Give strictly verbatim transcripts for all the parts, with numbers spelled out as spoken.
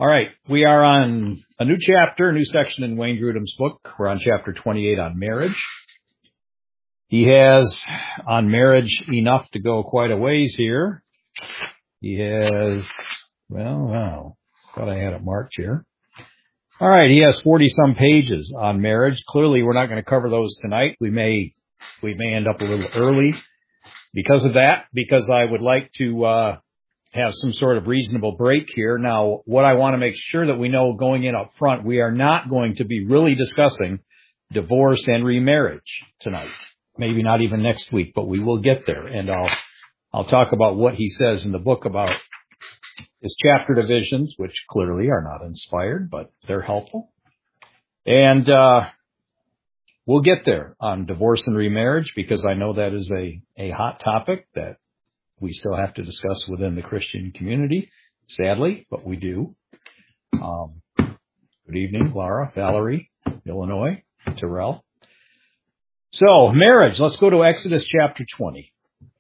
All right, we are on a new chapter, a new section in Wayne Grudem's book. We're on chapter twenty-eight on marriage. He has on marriage enough to go quite a ways here. He has, well, wow, thought I had it marked here. All right, he has forty-some pages on marriage. Clearly, we're not going to cover those tonight. We may, we may end up a little early because of that, because I would like to uh have some sort of reasonable break here. Now, what I want to make sure that we know going in up front, we are not going to be really discussing divorce and remarriage tonight. Maybe not even next week, but we will get there. And I'll, I'll talk about what he says in the book about his chapter divisions, which clearly are not inspired, but they're helpful. And, uh, we'll get there on divorce and remarriage because I know that is a, a hot topic that we still have to discuss within the Christian community, sadly, but we do. Um, good evening, Laura, Valerie, Illinois, Terrell. So, marriage. Let's go to Exodus chapter twenty.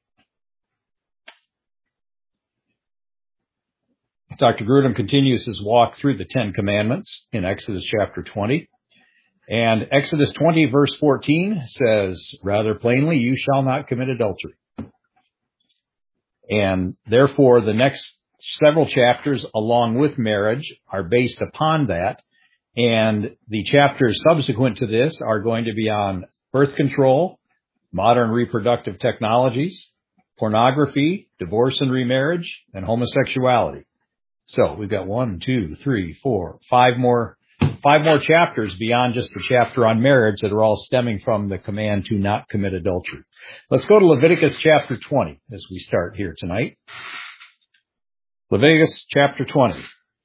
Doctor Grudem continues his walk through the Ten Commandments in Exodus chapter twenty. And Exodus twenty verse fourteen says, rather plainly, you shall not commit adultery. And therefore, the next several chapters along with marriage are based upon that. And the chapters subsequent to this are going to be on birth control, modern reproductive technologies, pornography, divorce and remarriage, and homosexuality. So we've got one, two, three, four, five more, five more chapters beyond just the chapter on marriage that are all stemming from the command to not commit adultery. Let's go to Leviticus chapter twenty as we start here tonight. Leviticus chapter twenty.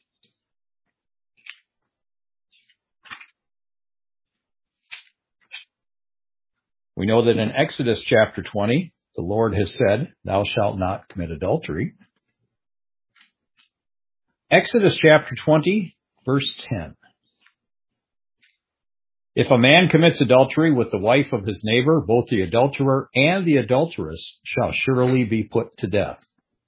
We know that in Exodus chapter twenty, the Lord has said, thou shalt not commit adultery. Exodus chapter twenty, verse ten. If a man commits adultery with the wife of his neighbor, both the adulterer and the adulteress shall surely be put to death.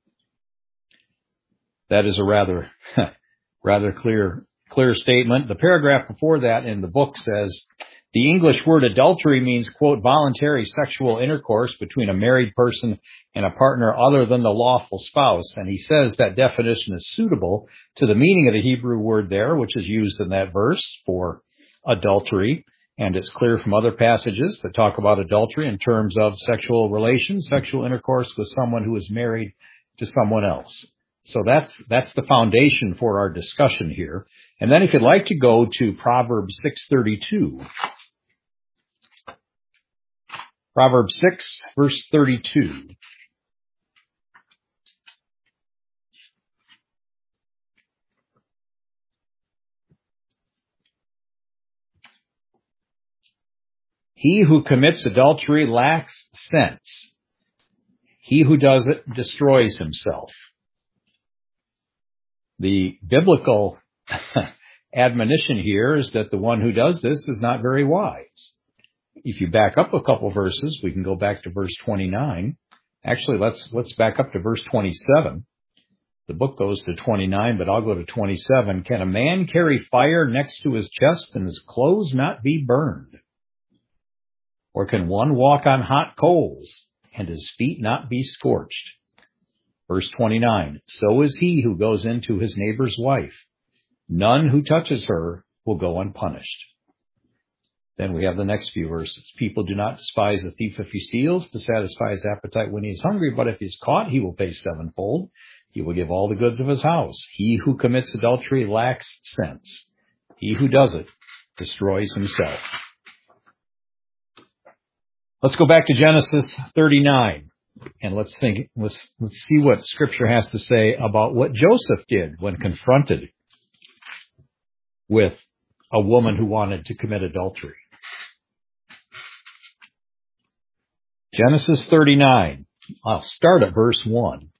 That is a rather, rather clear, clear statement. The paragraph before that in the book says, the English word adultery means, quote, voluntary sexual intercourse between a married person and a partner other than the lawful spouse. And he says that definition is suitable to the meaning of the Hebrew word there, which is used in that verse for adultery. And it's clear from other passages that talk about adultery in terms of sexual relations, sexual intercourse with someone who is married to someone else. So that's, that's the foundation for our discussion here. And then if you'd like to go to Proverbs six thirty-two. Proverbs six, verse thirty-two. He who commits adultery lacks sense. He who does it destroys himself. The biblical admonition here is that the one who does this is not very wise. If you back up a couple verses, we can go back to verse twenty-nine. Actually, let's let's back up to verse twenty-seven. The book goes to twenty-nine, but I'll go to twenty-seven. Can a man carry fire next to his chest and his clothes not be burned? Or can one walk on hot coals and his feet not be scorched? Verse twenty-nine, so is he who goes into his neighbor's wife. None who touches her will go unpunished. Then we have the next few verses. People do not despise a thief if he steals to satisfy his appetite when he is hungry, but if he is caught, he will pay sevenfold. He will give all the goods of his house. He who commits adultery lacks sense. He who does it destroys himself. Let's go back to Genesis thirty-nine, and let's think, let's, let's see what Scripture has to say about what Joseph did when confronted with a woman who wanted to commit adultery. Genesis thirty-nine. I'll start at verse one.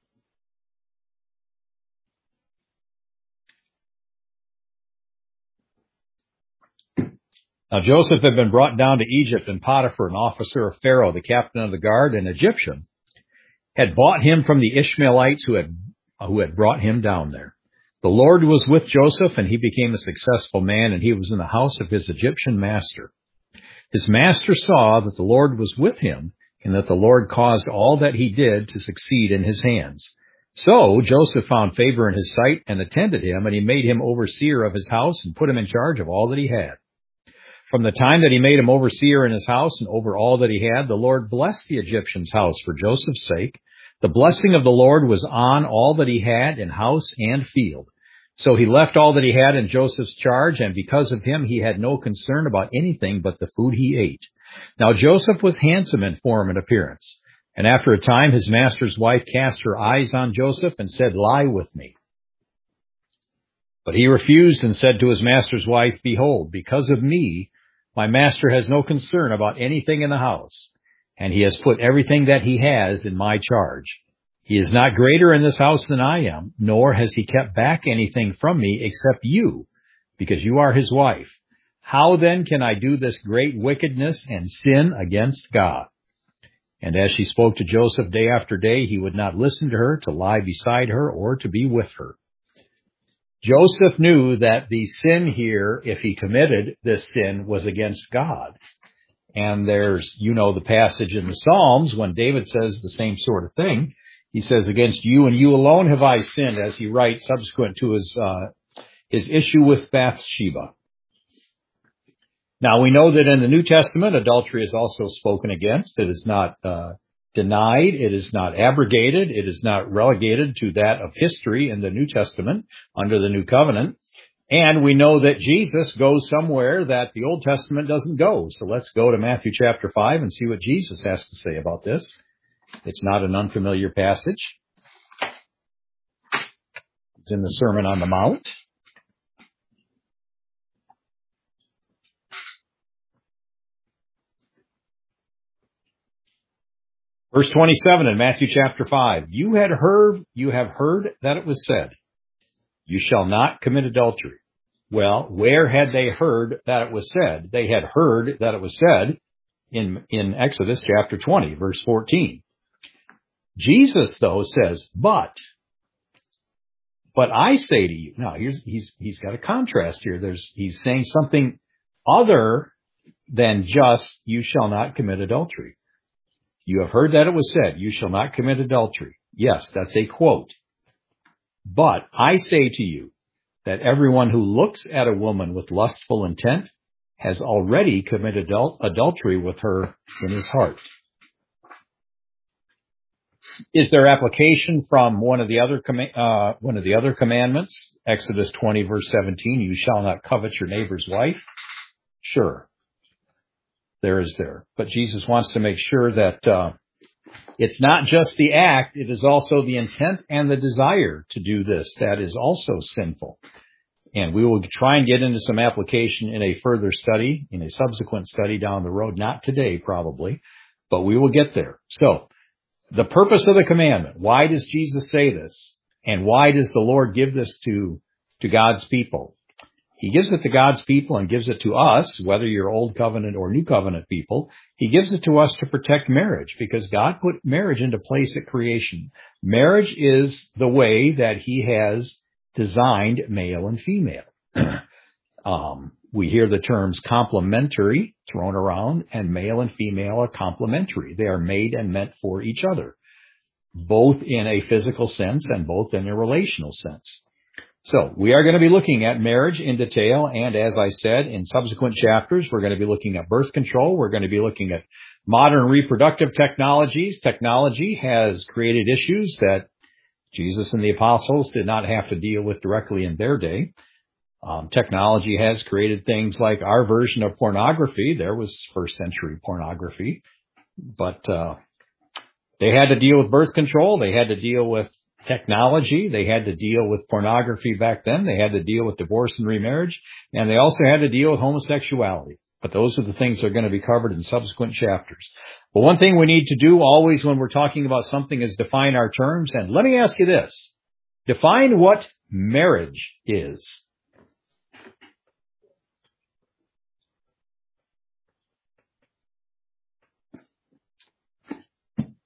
Now Joseph had been brought down to Egypt, and Potiphar, an officer of Pharaoh, the captain of the guard, an Egyptian, had bought him from the Ishmaelites who had, who had brought him down there. The Lord was with Joseph, and he became a successful man, and he was in the house of his Egyptian master. His master saw that the Lord was with him, and that the Lord caused all that he did to succeed in his hands. So Joseph found favor in his sight and attended him, and he made him overseer of his house and put him in charge of all that he had. From the time that he made him overseer in his house and over all that he had, the Lord blessed the Egyptian's house for Joseph's sake. The blessing of the Lord was on all that he had in house and field. So he left all that he had in Joseph's charge, and because of him he had no concern about anything but the food he ate. Now Joseph was handsome in form and appearance. And after a time his master's wife cast her eyes on Joseph and said, "Lie with me." But he refused and said to his master's wife, "Behold, because of me, my master has no concern about anything in the house, and he has put everything that he has in my charge. He is not greater in this house than I am, nor has he kept back anything from me except you, because you are his wife. How then can I do this great wickedness and sin against God?" And as she spoke to Joseph day after day, he would not listen to her, to lie beside her, or to be with her. Joseph knew that the sin here, if he committed this sin, was against God. And there's, you know, the passage in the Psalms when David says the same sort of thing. He says, "Against you and you alone have I sinned," as he writes subsequent to his uh, his issue with Bathsheba. Now, we know that in the New Testament, adultery is also spoken against. It is not uh, denied. It is not abrogated. It is not relegated to that of history in the New Testament under the New Covenant. And we know that Jesus goes somewhere that the Old Testament doesn't go. So let's go to Matthew chapter five and see what Jesus has to say about this. It's not an unfamiliar passage. It's in the Sermon on the Mount. Verse twenty-seven in Matthew chapter five. You had heard, you have heard that it was said, "You shall not commit adultery." Well, where had they heard that it was said? They had heard that it was said in, in Exodus chapter twenty, verse fourteen. Jesus, though, says, but, but I say to you. Now, here's, he's, he's got a contrast here. There's, he's saying something other than just, "You shall not commit adultery." You have heard that it was said, "You shall not commit adultery." Yes, that's a quote. But I say to you that everyone who looks at a woman with lustful intent has already committed adul- adultery with her in his heart. Is there application from one of the other com- uh, one of the other commandments? Exodus twenty, verse seventeen, "You shall not covet your neighbor's wife." Sure, there is there. But Jesus wants to make sure that uh, it's not just the act, it is also the intent and the desire to do this that is also sinful. And we will try and get into some application in a further study, in a subsequent study down the road. Not today, probably, but we will get there. So, the purpose of the commandment. Why does Jesus say this? And why does the Lord give this to, to God's people? He gives it to God's people and gives it to us, whether you're Old Covenant or New Covenant people. He gives it to us to protect marriage because God put marriage into place at creation. Marriage is the way that he has designed male and female. um, we hear the terms complementary thrown around, and male and female are complementary. They are made and meant for each other, both in a physical sense and both in a relational sense. So we are going to be looking at marriage in detail, and as I said, in subsequent chapters, we're going to be looking at birth control. We're going to be looking at modern reproductive technologies. Technology has created issues that Jesus and the apostles did not have to deal with directly in their day. Um, technology has created things like our version of pornography. There was first century pornography, but uh, they had to deal with birth control. They had to deal with technology. They had to deal with pornography back then. They had to deal with divorce and remarriage, and they also had to deal with homosexuality. But those are the things that are going to be covered in subsequent chapters. But one thing we need to do always when we're talking about something is define our terms. And let me ask you this. Define what marriage is.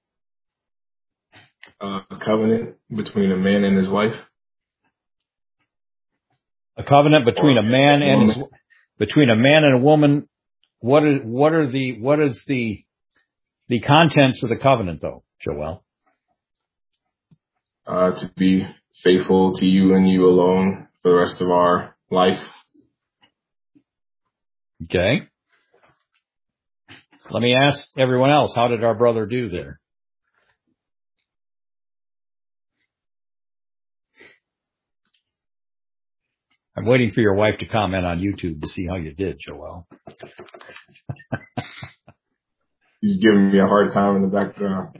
Uh, a covenant between a man and his wife. covenant between a man and his, between a man and a woman. What is, what are the, what is the, the contents of the covenant though, Joel? Uh, to be faithful to you and you alone for the rest of our life. Okay. Let me ask everyone else, how did our brother do there? I'm waiting for your wife to comment on YouTube to see how you did, Joel. He's giving me a hard time in the background.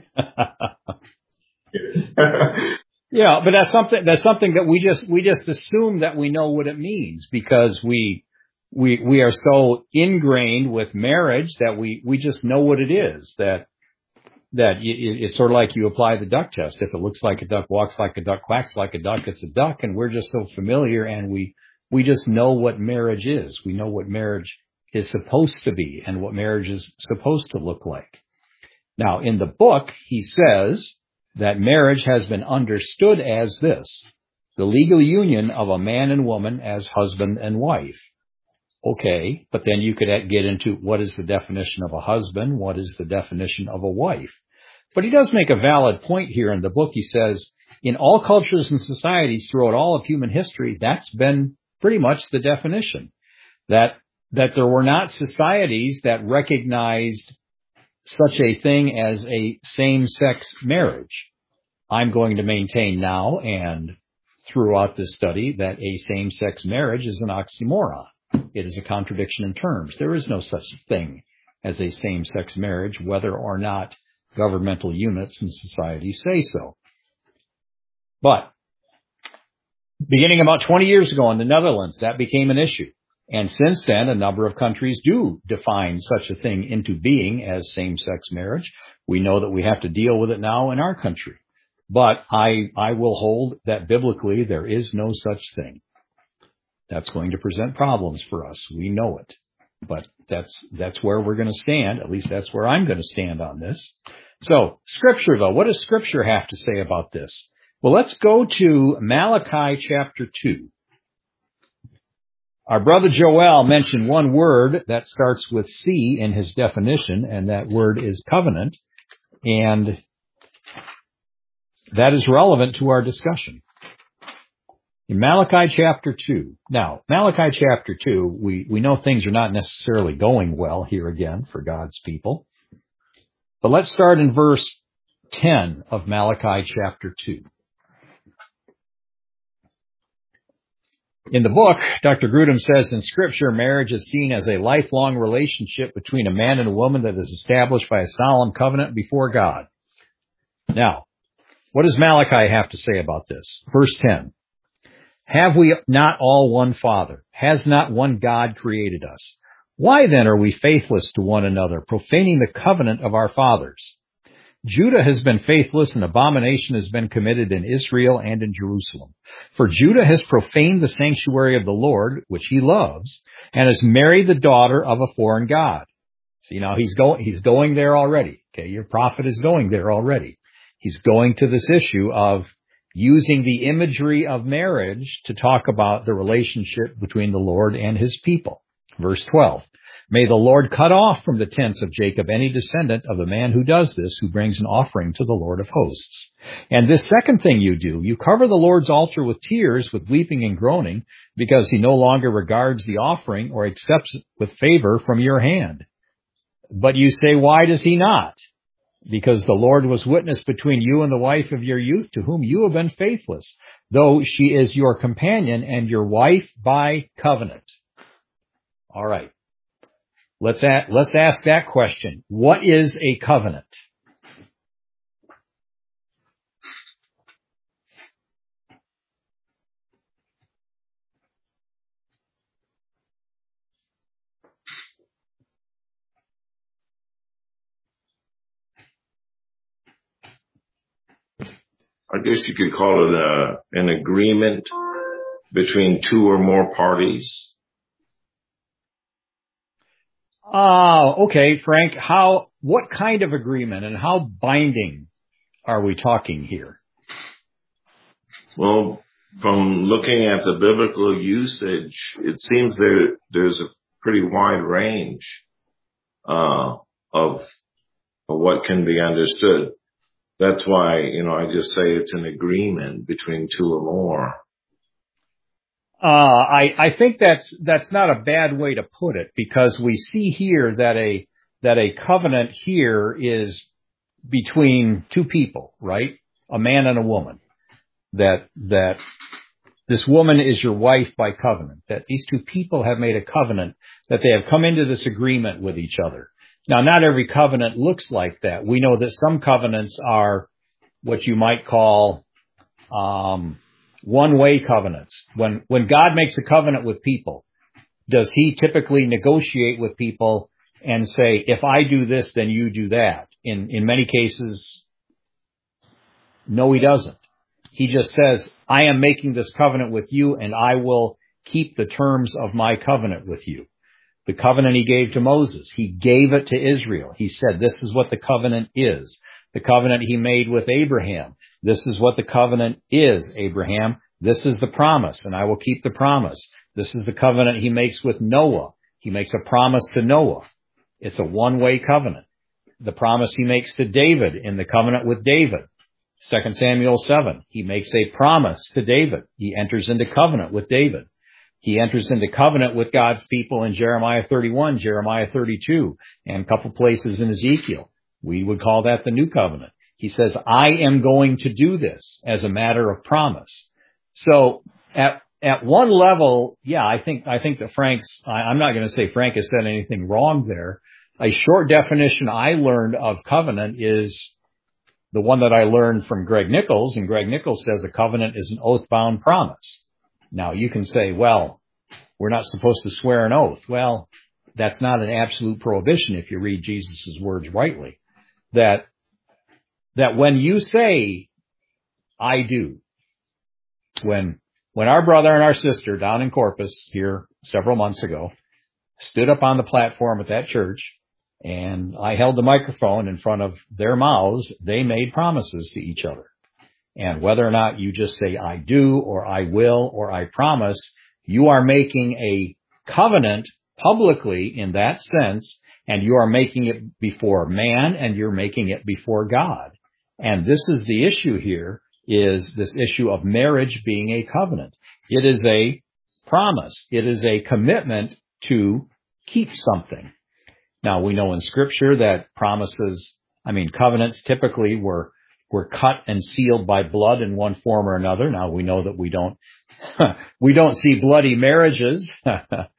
Yeah, but that's something, that's something that we just, we just assume that we know what it means because we, we, we are so ingrained with marriage that we, we just know what it is, that, that it, it's sort of like you apply the duck test. If it looks like a duck, walks like a duck, quacks like a duck, it's a duck. And we're just so familiar and we, we just know what marriage is. We know what marriage is supposed to be and what marriage is supposed to look like. Now, in the book, he says that marriage has been understood as this, the legal union of a man and woman as husband and wife. Okay, but then you could get into what is the definition of a husband, what is the definition of a wife. But he does make a valid point here in the book. He says, in all cultures and societies throughout all of human history, that's been pretty much the definition, that that there were not societies that recognized such a thing as a same-sex marriage. I'm going to maintain now and throughout this study that a same-sex marriage is an oxymoron. It is a contradiction in terms. There is no such thing as a same-sex marriage, whether or not governmental units and society say so. But beginning about twenty years ago in the Netherlands, that became an issue. And since then, a number of countries do define such a thing into being as same-sex marriage. We know that we have to deal with it now in our country. But I, I will hold that biblically there is no such thing. That's going to present problems for us. We know it. But that's, that's where we're going to stand. At least that's where I'm going to stand on this. So, Scripture though, what does Scripture have to say about this? Well, let's go to Malachi chapter two. Our brother Joel mentioned one word that starts with C in his definition, and that word is covenant. And that is relevant to our discussion. In Malachi chapter two. Now, Malachi chapter two, we, we know things are not necessarily going well here again for God's people. But let's start in verse ten of Malachi chapter two. In the book, Doctor Grudem says in Scripture, marriage is seen as a lifelong relationship between a man and a woman that is established by a solemn covenant before God. Now, what does Malachi have to say about this? Verse ten. Have we not all one Father? Has not one God created us? Why then are we faithless to one another, profaning the covenant of our fathers? Judah has been faithless, and abomination has been committed in Israel and in Jerusalem. For Judah has profaned the sanctuary of the Lord, which he loves, and has married the daughter of a foreign god. See, now he's going, he's going there already. Okay, your prophet is going there already. He's going to this issue of using the imagery of marriage to talk about the relationship between the Lord and his people. Verse twelve. May the Lord cut off from the tents of Jacob any descendant of the man who does this, who brings an offering to the Lord of hosts. And this second thing you do, you cover the Lord's altar with tears, with weeping and groaning, because he no longer regards the offering or accepts it with favor from your hand. But you say, why does he not? Because the Lord was witness between you and the wife of your youth, to whom you have been faithless, though she is your companion and your wife by covenant. All right. Let's ask, let's ask that question. What is a covenant? I guess you could call it a, an agreement between two or more parties. Ah, uh, okay, Frank. How, what kind of agreement and how binding are we talking here? Well, from looking at the biblical usage, it seems there there's a pretty wide range uh, of, of what can be understood. That's why, you know, I just say it's an agreement between two or more. Uh, I, I think that's, that's not a bad way to put it, because we see here that a, that a covenant here is between two people, right? A man and a woman. That, that this woman is your wife by covenant. That these two people have made a covenant, that they have come into this agreement with each other. Now, not every covenant looks like that. We know that some covenants are what you might call, um, one-way covenants. When, when God makes a covenant with people, does he typically negotiate with people and say, if I do this, then you do that? In, in many cases, no, he doesn't. He just says, I am making this covenant with you, and I will keep the terms of my covenant with you. The covenant he gave to Moses, he gave it to Israel. He said, this is what the covenant is. The covenant he made with Abraham, this is what the covenant is, Abraham. This is the promise, and I will keep the promise. This is the covenant he makes with Noah. He makes a promise to Noah. It's a one-way covenant. The promise he makes to David in the covenant with David. Second Samuel seven, he makes a promise to David. He enters into covenant with David. He enters into covenant with God's people in Jeremiah thirty-one, Jeremiah thirty-two, and a couple places in Ezekiel. We would call that the new covenant. He says, I am going to do this as a matter of promise. So at, at one level, yeah, I think, I think that Frank's, I, I'm not going to say Frank has said anything wrong there. A short definition I learned of covenant is the one that I learned from Greg Nichols, and Greg Nichols says a covenant is an oath-bound promise. Now, you can say, well, we're not supposed to swear an oath. Well, that's not an absolute prohibition if you read Jesus' words rightly. That, that when you say, I do, when, when our brother and our sister down in Corpus here several months ago stood up on the platform at that church, and I held the microphone in front of their mouths, they made promises to each other. And whether or not you just say, I do, or I will, or I promise, you are making a covenant publicly in that sense, and you are making it before man, and you're making it before God. And this is the issue here, is this issue of marriage being a covenant. It is a promise. It is a commitment to keep something. Now, we know in Scripture that promises, I mean, covenants typically were were cut and sealed by blood in one form or another. Now, we know that we don't we don't see bloody marriages, but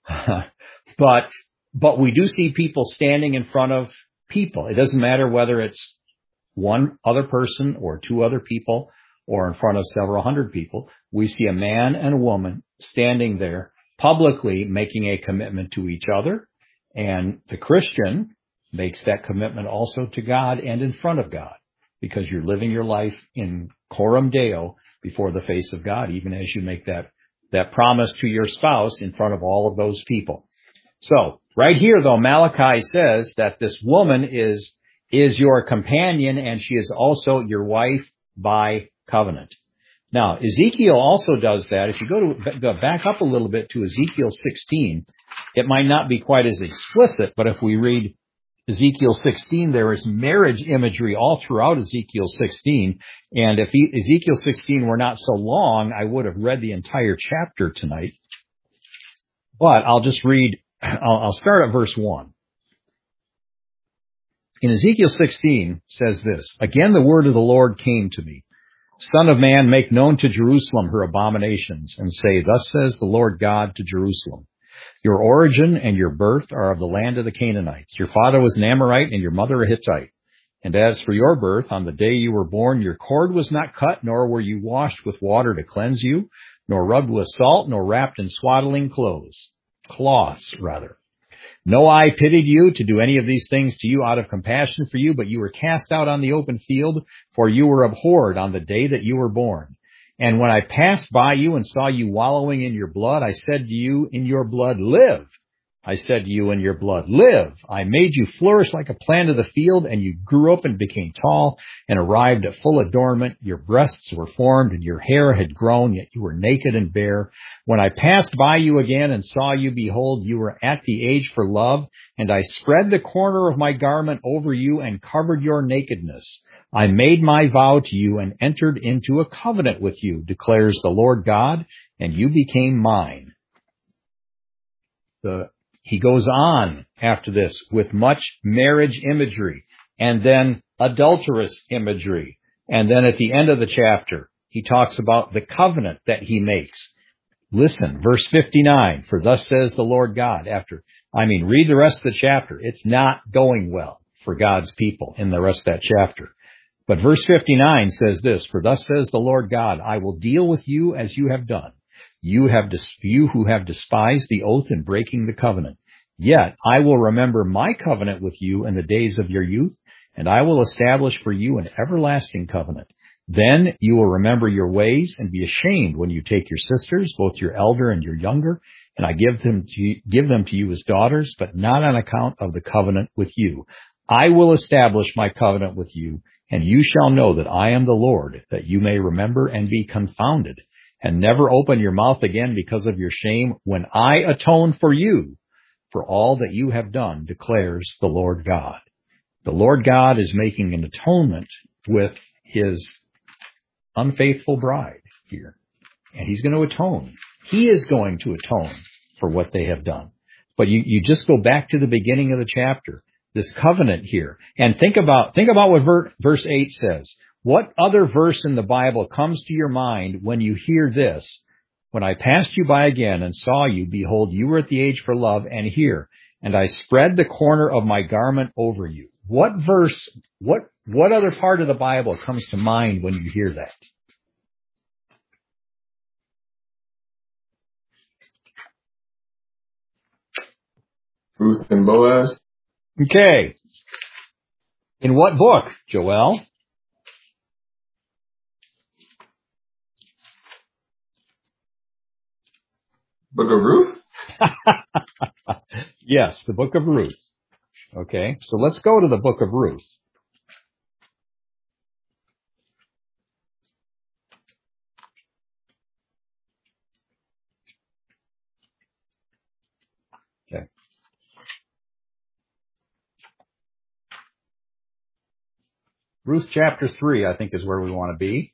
but we do see people standing in front of people. It doesn't matter whether it's one other person or two other people or in front of several hundred people. We see a man and a woman standing there publicly making a commitment to each other. And the Christian makes that commitment also to God and in front of God, because you're living your life in coram Deo before the face of God, even as you make that, that promise to your spouse in front of all of those people. So right here, though, Malachi says that this woman is, is your companion, and she is also your wife by covenant. Now, Ezekiel also does that. If you go to go back up a little bit to Ezekiel sixteen, it might not be quite as explicit, but if we read Ezekiel sixteen, there is marriage imagery all throughout Ezekiel sixteen. And if Ezekiel sixteen were not so long, I would have read the entire chapter tonight. But I'll just read, I'll, I'll start at verse one. In Ezekiel sixteen says this, Again the word of the Lord came to me. Son of man, make known to Jerusalem her abominations, and say, Thus says the Lord God to Jerusalem. Your origin and your birth are of the land of the Canaanites. Your father was an Amorite and your mother a Hittite. And as for your birth, on the day you were born, your cord was not cut, nor were you washed with water to cleanse you, nor rubbed with salt, nor wrapped in swaddling clothes, cloths rather. No eye pitied you to do any of these things to you out of compassion for you, but you were cast out on the open field, for you were abhorred on the day that you were born. And when I passed by you and saw you wallowing in your blood, I said to you, in your blood live. I said to you in your blood, live. I made you flourish like a plant of the field, and you grew up and became tall and arrived at full adornment. Your breasts were formed and your hair had grown, yet you were naked and bare. When I passed by you again and saw you, behold, you were at the age for love, and I spread the corner of my garment over you and covered your nakedness. I made my vow to you and entered into a covenant with you, declares the Lord God, and you became mine. The He goes on after this with much marriage imagery and then adulterous imagery. And then at the end of the chapter, he talks about the covenant that he makes. Listen, verse fifty-nine, for thus says the Lord God. After, I mean, read the rest of the chapter. It's not going well for God's people in the rest of that chapter. But verse fifty-nine says this, for thus says the Lord God, I will deal with you as you have done. You have, you who have despised the oath in breaking the covenant. Yet I will remember my covenant with you in the days of your youth, and I will establish for you an everlasting covenant. Then you will remember your ways and be ashamed when you take your sisters, both your elder and your younger, and I give them to you, give them to you as daughters, but not on account of the covenant with you. I will establish my covenant with you, and you shall know that I am the Lord, that you may remember and be confounded, and never open your mouth again because of your shame when I atone for you for all that you have done, declares the Lord God. The Lord God is making an atonement with his unfaithful bride here. And he's going to atone. He is going to atone for what they have done. But you, you just go back to the beginning of the chapter, this covenant here, and think about, think about what ver, verse eight says. What other verse in the Bible comes to your mind when you hear this? When I passed you by again and saw you, behold, you were at the age for love, and here, and I spread the corner of my garment over you. What verse, what, what other part of the Bible comes to mind when you hear that? Ruth and Boaz. Okay. In what book, Joel? Book of Ruth? Yes, the book of Ruth. Okay, so let's go to the book of Ruth. Okay. Ruth chapter three, I think, is where we want to be.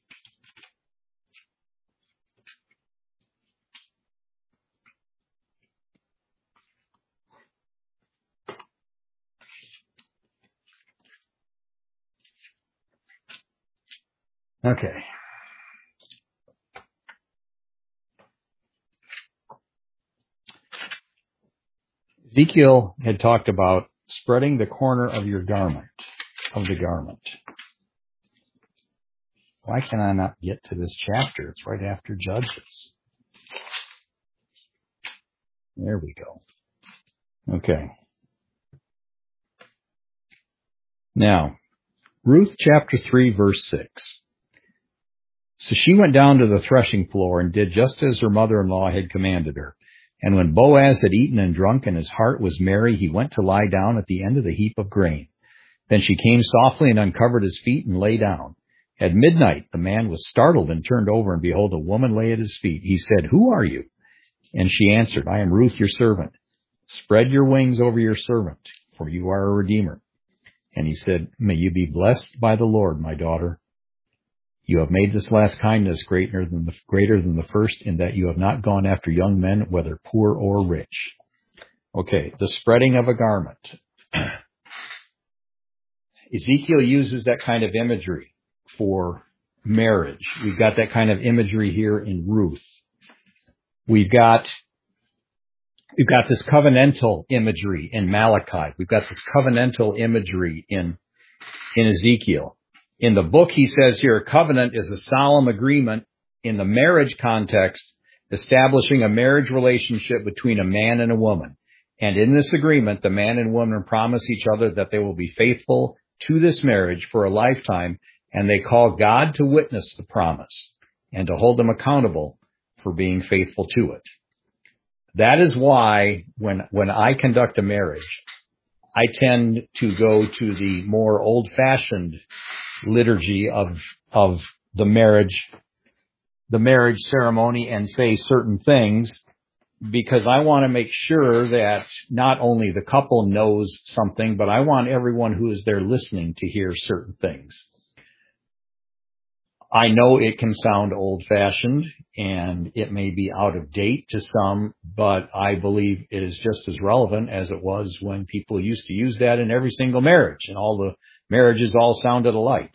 Okay. Ezekiel had talked about spreading the corner of your garment, of the garment. Why can I not get to this chapter? It's right after Judges. There we go. Okay. Now, Ruth chapter three, verse six. So she went down to the threshing floor and did just as her mother-in-law had commanded her. And when Boaz had eaten and drunk and his heart was merry, he went to lie down at the end of the heap of grain. Then she came softly and uncovered his feet and lay down. At midnight, the man was startled and turned over, and behold, a woman lay at his feet. He said, "Who are you?" And she answered, "I am Ruth, your servant. Spread your wings over your servant, for you are a redeemer." And he said, "May you be blessed by the Lord, my daughter. You have made this last kindness greater than the, greater than the first, in that you have not gone after young men, whether poor or rich." Okay, the spreading of a garment. Ezekiel uses that kind of imagery for marriage. We've got that kind of imagery here in Ruth. We've got, we've got this covenantal imagery in Malachi. We've got this covenantal imagery in, in Ezekiel. In the book, he says here, a covenant is a solemn agreement in the marriage context, establishing a marriage relationship between a man and a woman. And in this agreement, the man and woman promise each other that they will be faithful to this marriage for a lifetime, and they call God to witness the promise and to hold them accountable for being faithful to it. That is why when, when I conduct a marriage, I tend to go to the more old-fashioned liturgy of, of the marriage, the marriage ceremony and say certain things, because I want to make sure that not only the couple knows something, but I want everyone who is there listening to hear certain things. I know it can sound old-fashioned and it may be out of date to some, but I believe it is just as relevant as it was when people used to use that in every single marriage and all the marriages all sounded alike.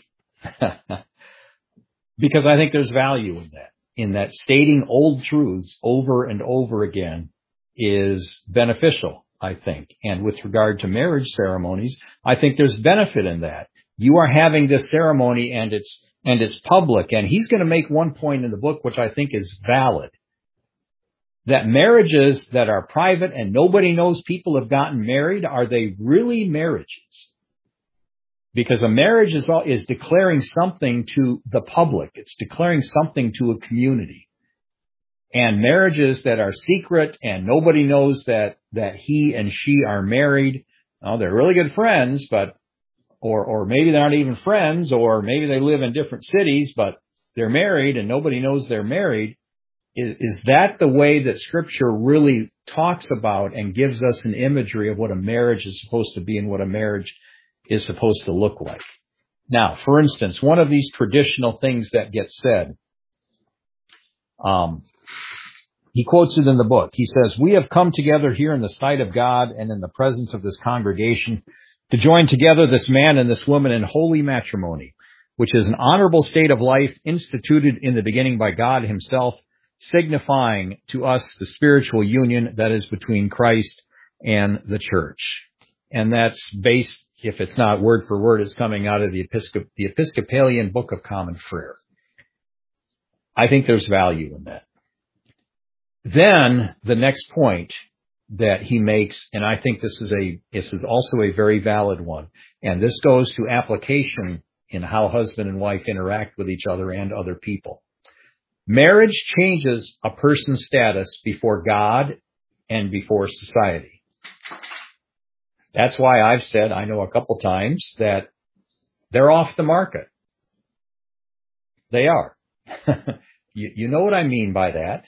Because I think there's value in that, in that stating old truths over and over again is beneficial, I think. And with regard to marriage ceremonies, I think there's benefit in that. You are having this ceremony and it's and it's public, and he's going to make one point in the book which I think is valid, that marriages that are private and nobody knows people have gotten married, are they really marriages? Because a marriage is, is declaring something to the public. It's declaring something to a community. And marriages that are secret and nobody knows that, that he and she are married, well, they're really good friends, but Or, or maybe they're not even friends, or maybe they live in different cities, but they're married and nobody knows they're married. Is, is that the way that Scripture really talks about and gives us an imagery of what a marriage is supposed to be and what a marriage is supposed to look like? Now, for instance, one of these traditional things that gets said, um, he quotes it in the book. He says, "We have come together here in the sight of God and in the presence of this congregation to join together this man and this woman in holy matrimony, which is an honorable state of life instituted in the beginning by God himself, signifying to us the spiritual union that is between Christ and the church." And that's based, if it's not word for word, it's coming out of the, Episcop- the Episcopalian Book of Common Prayer. I think there's value in that. Then the next point that he makes, and I think this is a this is also a very valid one, and this goes to application in how husband and wife interact with each other and other people. Marriage changes a person's status before God and before society. That's why I've said, I know a couple times, that they're off the market. They are. you, you know what I mean by that?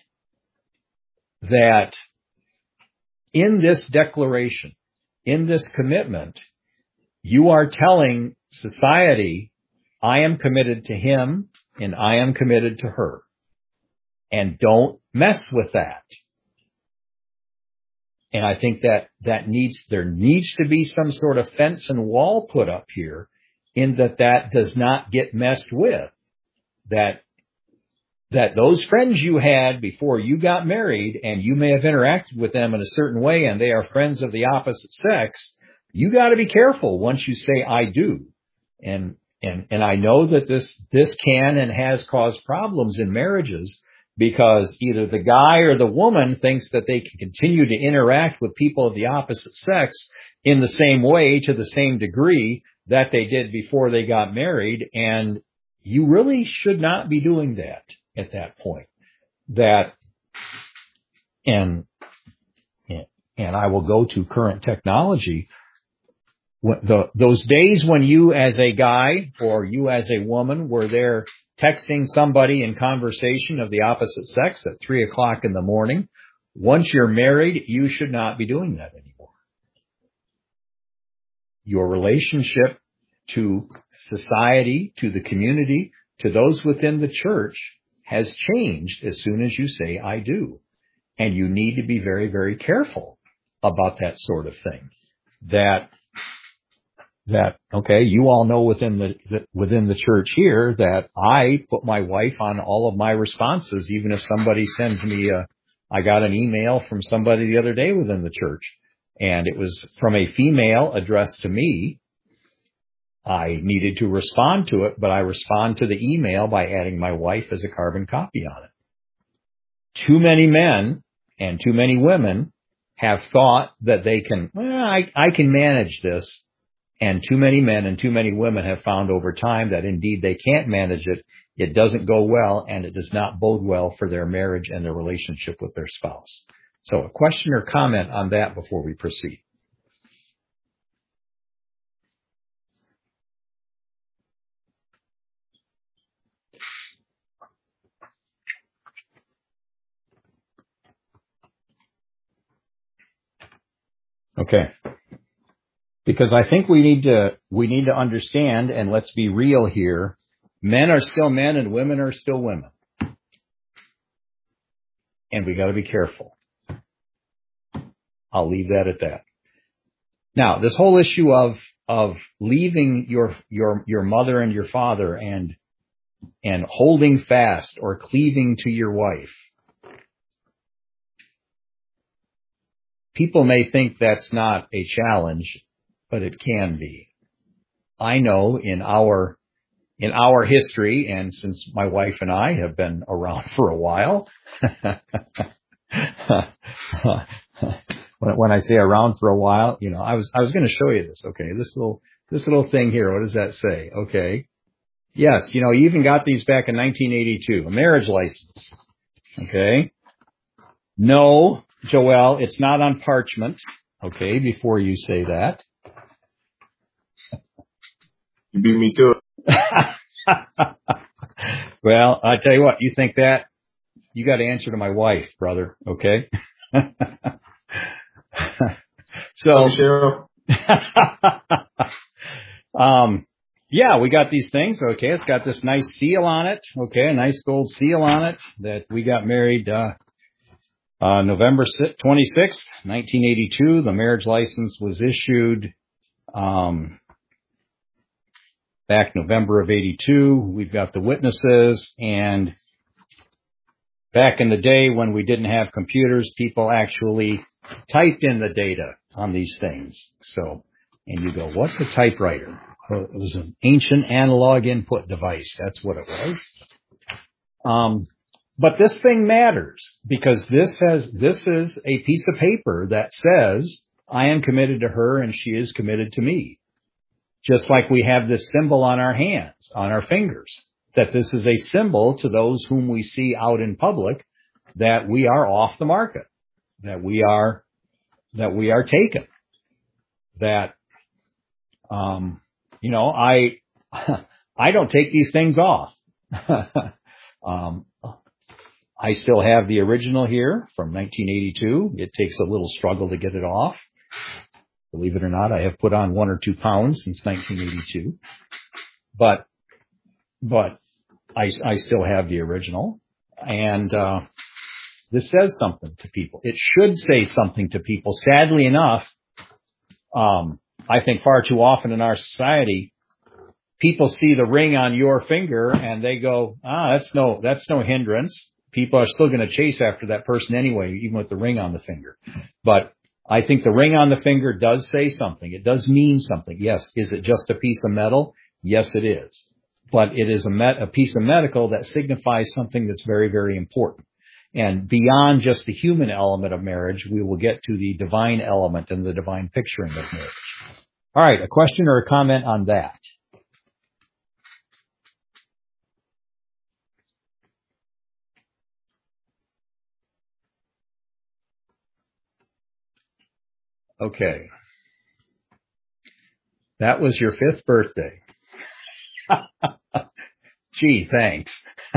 That in this declaration, in this commitment, you are telling society, I am committed to him and I am committed to her. And don't mess with that. And I think that that needs, there needs to be some sort of fence and wall put up here, in that that does not get messed with. That that those friends you had before you got married, and you may have interacted with them in a certain way, and they are friends of the opposite sex, you got to be careful once you say, I do. And, and, and I know that this, this can and has caused problems in marriages, because either the guy or the woman thinks that they can continue to interact with people of the opposite sex in the same way, to the same degree that they did before they got married. And you really should not be doing that at that point. That, and, and I will go to current technology. The, those days when you as a guy or you as a woman were there texting somebody in conversation of the opposite sex at three o'clock in the morning, once you're married, you should not be doing that anymore. Your relationship to society, to the community, to those within the church has changed as soon as you say, I do. And you need to be very, very careful about that sort of thing. That, that, okay, you all know within the, the, within the church here that I put my wife on all of my responses, even if somebody sends me a, I got an email from somebody the other day within the church, and it was from a female addressed to me. I needed to respond to it, but I respond to the email by adding my wife as a carbon copy on it. Too many men and too many women have thought that they can, well, I, I can manage this. And too many men and too many women have found over time that indeed they can't manage it. It doesn't go well, and it does not bode well for their marriage and their relationship with their spouse. So a question or comment on that before we proceed? Okay. Because I think we need to, we need to understand, and let's be real here, men are still men and women are still women. And we got to be careful. I'll leave that at that. Now, this whole issue of, of leaving your, your, your mother and your father and, and holding fast or cleaving to your wife. People may think that's not a challenge, but it can be. I know in our, in our history, and since my wife and I have been around for a while, when I say around for a while, you know, I was, I was going to show you this. Okay. This little, this little thing here. What does that say? Okay. Yes. You know, you even got these back in nineteen eighty-two, a marriage license. Okay. No, Joel, it's not on parchment. Okay. Before you say that. You beat me to it. Well, I tell you what, you think that? You got to answer to my wife, brother. Okay. So, Cheryl. um, yeah, we got these things. Okay. It's got this nice seal on it. Okay. A nice gold seal on it that we got married, uh, uh, November twenty-sixth, nineteen eighty-two. The marriage license was issued, um, back November of eighty-two. We've got the witnesses, and back in the day when we didn't have computers, people actually typed in the data on these things. So, and you go, what's a typewriter? Well, it was an ancient analog input device. That's what it was. Um, but this thing matters because this has, this is a piece of paper that says I am committed to her and she is committed to me. Just like we have this symbol on our hands, on our fingers, that this is a symbol to those whom we see out in public that we are off the market, that we are, that we are taken, that, um, you know, I, I don't take these things off. um, I still have the original here from nineteen eighty-two. It takes a little struggle to get it off. Believe it or not, I have put on one or two pounds since nineteen eighty-two, but, but I, I still have the original, and, uh, this says something to people. It should say something to people. Sadly enough, um, I think far too often in our society, people see the ring on your finger and they go, ah, that's no, that's no hindrance. People are still going to chase after that person anyway, even with the ring on the finger. But I think the ring on the finger does say something. It does mean something. Yes. Is it just a piece of metal? Yes, it is. But it is a, met, a piece of medical that signifies something that's very, very important. And beyond just the human element of marriage, we will get to the divine element and the divine picturing of marriage. All right. A question or a comment on that? Okay. That was your fifth birthday. Gee, thanks.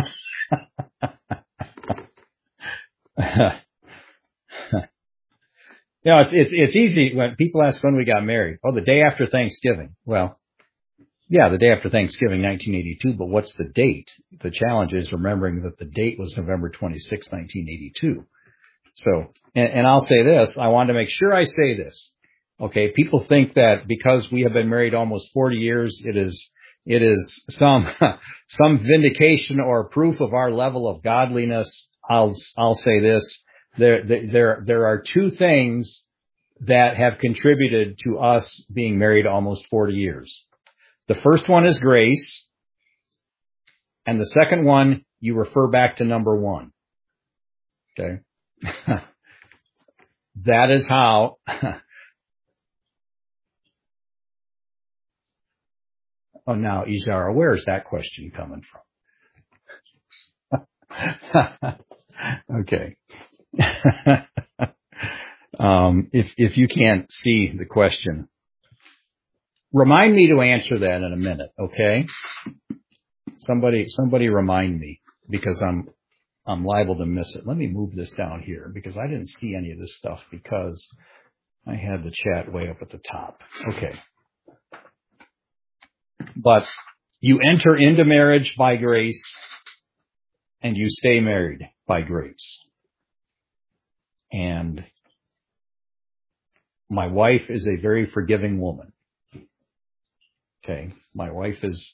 You know, it's, it's, it's easy when people ask when we got married. Oh, the day after Thanksgiving. Well, yeah, the day after Thanksgiving, nineteen eighty-two, but what's the date? The challenge is remembering that the date was November twenty-sixth, nineteen eighty-two. So, and, and I'll say this, I want to make sure I say this. Okay, people think that because we have been married almost forty years, it is, it is some, some vindication or proof of our level of godliness. I'll, I'll say this. There, there, there are two things that have contributed to us being married almost forty years. The first one is grace. And the second one, you refer back to number one. Okay. That is how, oh, now, Izara, where is that question coming from? Okay. Um, if, if you can't see the question, remind me to answer that in a minute, okay? Somebody, somebody remind me, because I'm, I'm liable to miss it. Let me move this down here because I didn't see any of this stuff because I had the chat way up at the top. Okay. But you enter into marriage by grace and you stay married by grace. And my wife is a very forgiving woman. Okay. My wife is,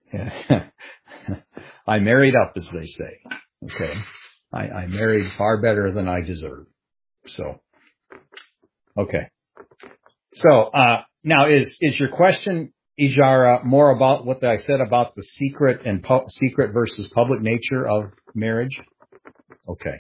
I married up, as they say. Okay. I, I married far better than I deserve. So, okay. So, uh, now is, is your question, Ijara, more about what I said about the secret and pu- secret versus public nature of marriage? Okay.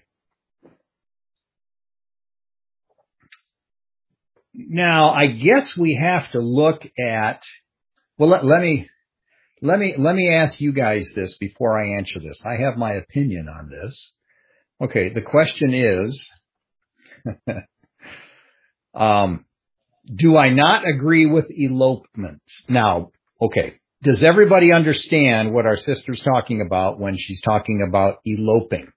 Now, I guess we have to look at, well, let, let me, let me, let me ask you guys this before I answer this. I have my opinion on this. Okay. The question is, um, do I not agree with elopements? Now, okay. Does everybody understand what our sister's talking about when she's talking about eloping?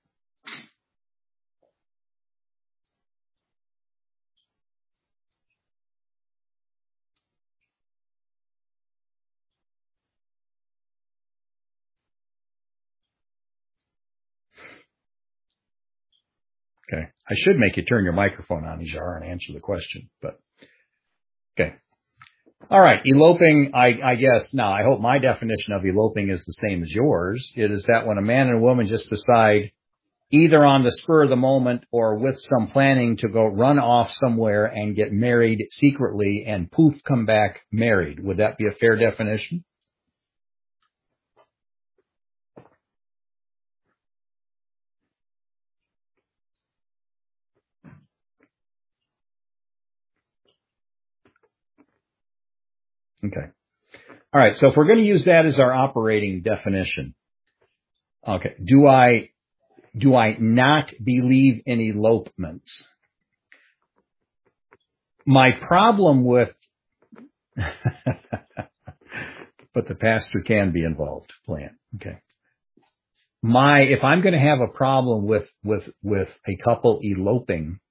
Okay. I should make you turn your microphone on, Ijar, and answer the question, but okay. All right. Eloping, I, I guess, now I hope my definition of eloping is the same as yours. It is that when a man and a woman just decide either on the spur of the moment or with some planning to go run off somewhere and get married secretly and poof, come back married. Would that be a fair definition? Okay. All right. So if we're going to use that as our operating definition, okay. Do I, do I not believe in elopements? My problem with, but the pastor can be involved, plan. Okay. My, if I'm going to have a problem with, with, with a couple eloping,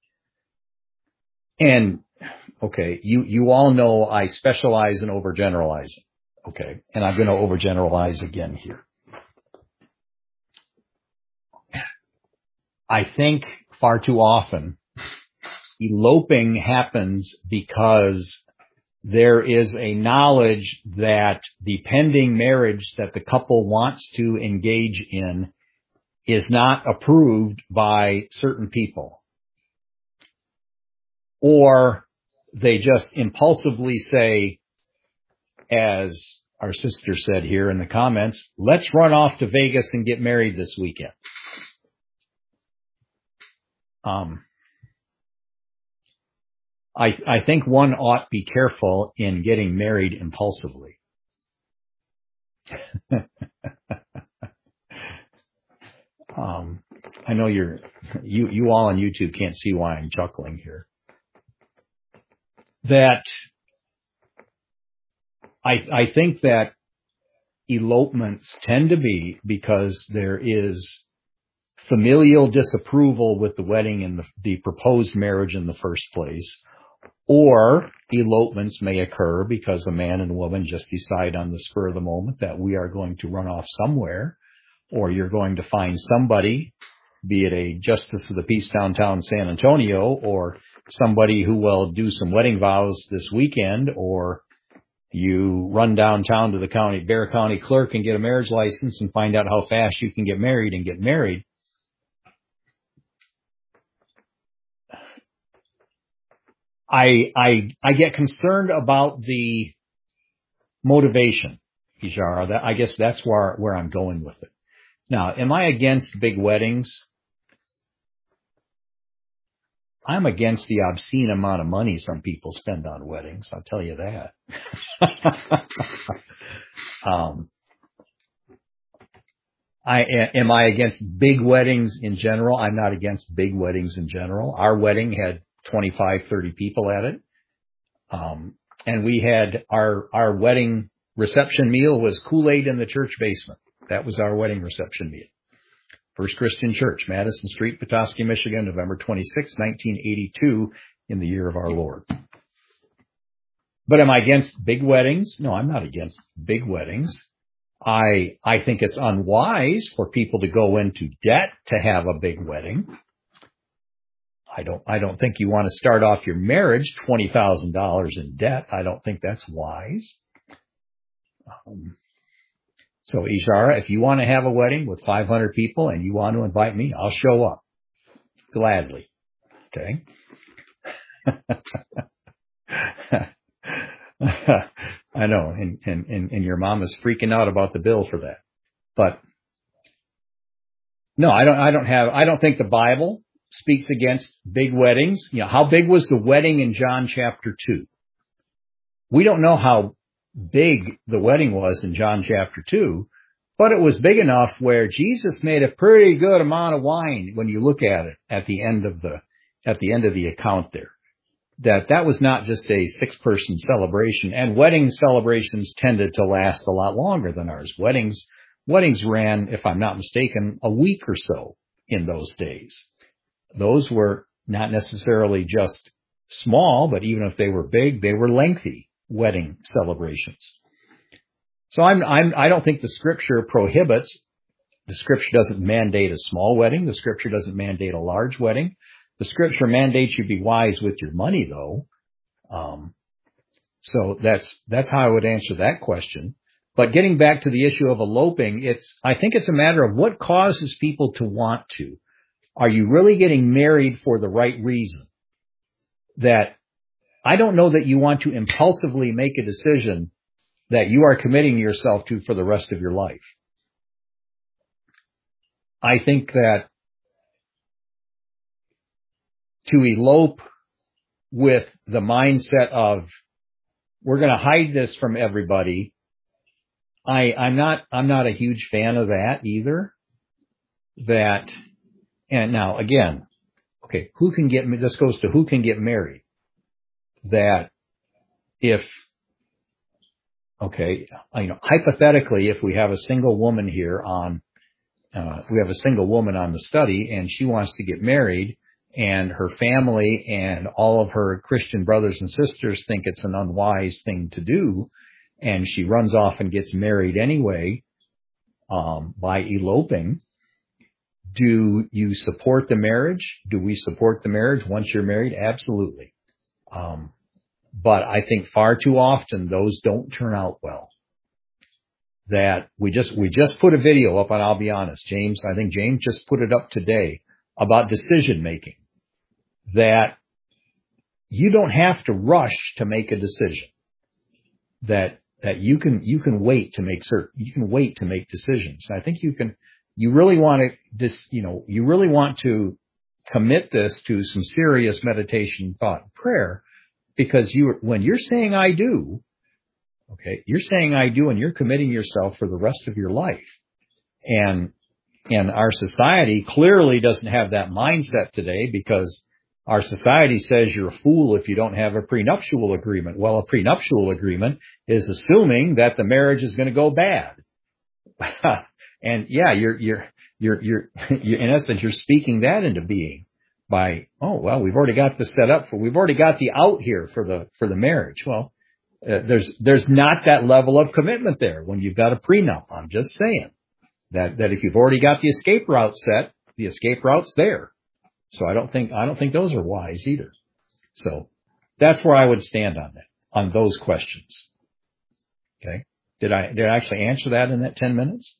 and okay, you, you all know I specialize in overgeneralizing. Okay. And I'm going to overgeneralize again here. I think far too often eloping happens because there is a knowledge that the pending marriage that the couple wants to engage in is not approved by certain people. Or they just impulsively say, as our sister said here in the comments, let's run off to Vegas and get married this weekend. Um, I, I think one ought to be careful in getting married impulsively. um, I know you're, you, you all on YouTube can't see why I'm chuckling here. That I, I think that elopements tend to be because there is familial disapproval with the wedding and the, the proposed marriage in the first place, or elopements may occur because a man and a woman just decide on the spur of the moment that we are going to run off somewhere, or you're going to find somebody, be it a justice of the peace downtown San Antonio, or somebody who will do some wedding vows this weekend, or you run downtown to the county, Bear County clerk and get a marriage license and find out how fast you can get married and get married. I, I, I get concerned about the motivation, Ijara. That, I guess that's where, where I'm going with it. Now, am I against big weddings? I'm against the obscene amount of money some people spend on weddings. I'll tell you that. um, I, am I against big weddings in general? I'm not against big weddings in general. Our wedding had twenty-five, thirty people at it. Um, and we had our, our wedding reception meal was Kool-Aid in the church basement. That was our wedding reception meal. First Christian Church, Madison Street, Petoskey, Michigan, November twenty-sixth, nineteen eighty-two, in the year of our Lord. But am I against big weddings? No, I'm not against big weddings. I, I think it's unwise for people to go into debt to have a big wedding. I don't, I don't think you want to start off your marriage twenty thousand dollars in debt. I don't think that's wise. Um, so Ishara, if you want to have a wedding with five hundred people and you want to invite me, I'll show up gladly. Okay. I know, and, and, and, and your mom is freaking out about the bill for that. But no, I don't, I don't have, I don't think the Bible speaks against big weddings. You know, how big was the wedding in John chapter two? We don't know how big the wedding was in John chapter two, but it was big enough where Jesus made a pretty good amount of wine when you look at it at the end of the, at the end of the account there. That that was not just a six-person celebration, and wedding celebrations tended to last a lot longer than ours. Weddings, weddings ran, if I'm not mistaken, a week or so in those days. Those were not necessarily just small, but even if they were big, they were lengthy wedding celebrations. So I'm, I'm, I don't think the scripture prohibits, the scripture doesn't mandate a small wedding. The scripture doesn't mandate a large wedding. The scripture mandates you be wise with your money, though. Um, so that's, that's how I would answer that question. But getting back to the issue of eloping, it's, I think it's a matter of what causes people to want to. Are you really getting married for the right reason? That I don't know that you want to impulsively make a decision that you are committing yourself to for the rest of your life. I think that to elope with the mindset of we're going to hide this from everybody, I, I'm not, I'm not a huge fan of that either. That, and now again, okay, who can get, this goes to who can get married. That if, okay, you know, hypothetically, if we have a single woman here on, uh, we have a single woman on the study and she wants to get married, and her family and all of her Christian brothers and sisters think it's an unwise thing to do, and she runs off and gets married anyway, um, by eloping. Do you support the marriage? Do we support the marriage once you're married? Absolutely. Um, but I think far too often those don't turn out well. That we just, we just put a video up, and I'll be honest, James, I think James just put it up today about decision making. That you don't have to rush to make a decision. That, that you can, you can wait to make certain, you can wait to make decisions. And I think you can, you really want to, this, you know, you really want to commit this to some serious meditation, thought, and prayer, because you, when you're saying I do, okay, you're saying I do and you're committing yourself for the rest of your life. And, and our society clearly doesn't have that mindset today, because our society says you're a fool if you don't have a prenuptial agreement. Well, a prenuptial agreement is assuming that the marriage is going to go bad. And yeah, you're, you're, you're, you're, you're, in essence, you're speaking that into being by, oh, well, we've already got this set up for, we've already got the out here for the, for the marriage. Well, uh, there's, there's not that level of commitment there when you've got a prenup. I'm just saying that, that if you've already got the escape route set, the escape route's there. So I don't think, I don't think those are wise either. So that's where I would stand on that, on those questions. Okay. Did I, did I actually answer that in that ten minutes?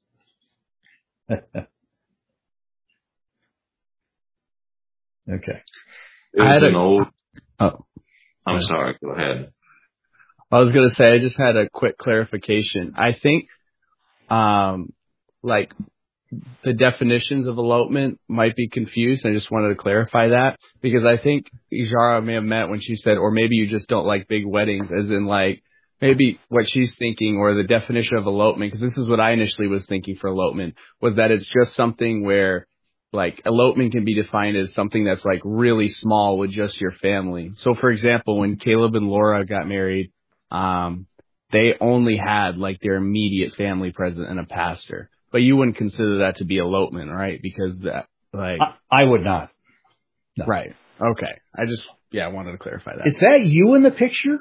Okay. There's an a, old, oh, I'm sorry, go ahead. I was going to say, I just had a quick clarification. I think, um, like, the definitions of elopement might be confused. I just wanted to clarify that, because I think Ijara may have meant when she said, or maybe you just don't like big weddings, as in like maybe what she's thinking, or the definition of elopement, because this is what I initially was thinking for elopement, was that it's just something where like elopement can be defined as something that's like really small with just your family. So for example, when Caleb and Laura got married, um, they only had like their immediate family present and a pastor. But you wouldn't consider that to be elopement, right? Because that, like, I, I would not. No. Right. Okay. I just, yeah, I wanted to clarify that. Is that you in the picture?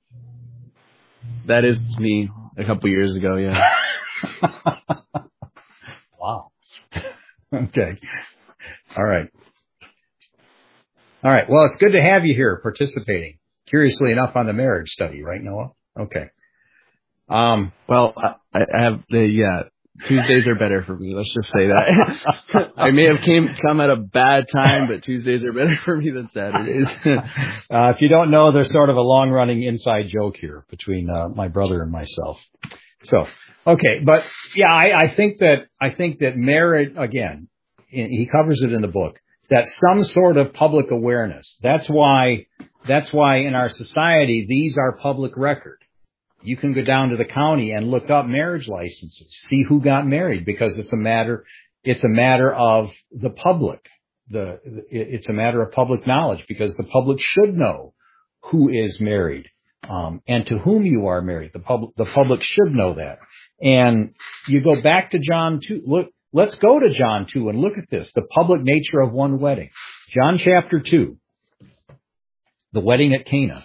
That is me a couple years ago, yeah. Wow. Okay. All right. All right. Well, it's good to have you here participating, curiously enough, on the marriage study, right, Noah? Okay. Um, well, I, I have the, yeah, Tuesdays are better for me. Let's just say that. I may have came come at a bad time, but Tuesdays are better for me than Saturdays. uh, if you don't know, there's sort of a long-running inside joke here between uh, my brother and myself. So, okay, but yeah, I, I think that I think that marriage, again, he covers it in the book, that some sort of public awareness. That's why that's why in our society these are public record. You can go down to the county and look up marriage licenses, see who got married, because it's a matter, it's a matter of the public. The, it's a matter of public knowledge, because the public should know who is married, um, and to whom you are married. The public, the public should know that. And you go back to John two. Look, let's go to John two and look at this, the public nature of one wedding. John chapter two, the wedding at Cana.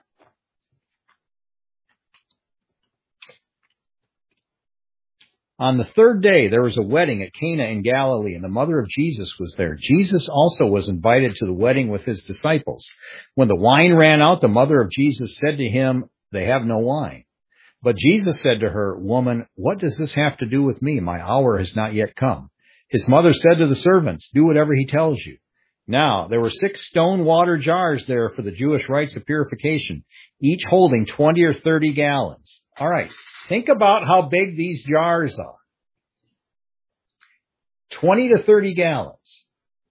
On the third day, there was a wedding at Cana in Galilee, and the mother of Jesus was there. Jesus also was invited to the wedding with his disciples. When the wine ran out, the mother of Jesus said to him, "They have no wine." But Jesus said to her, "Woman, what does this have to do with me? My hour has not yet come." His mother said to the servants, "Do whatever he tells you." Now, there were six stone water jars there for the Jewish rites of purification, each holding twenty or thirty gallons. All right. Think about how big these jars are. twenty to thirty gallons.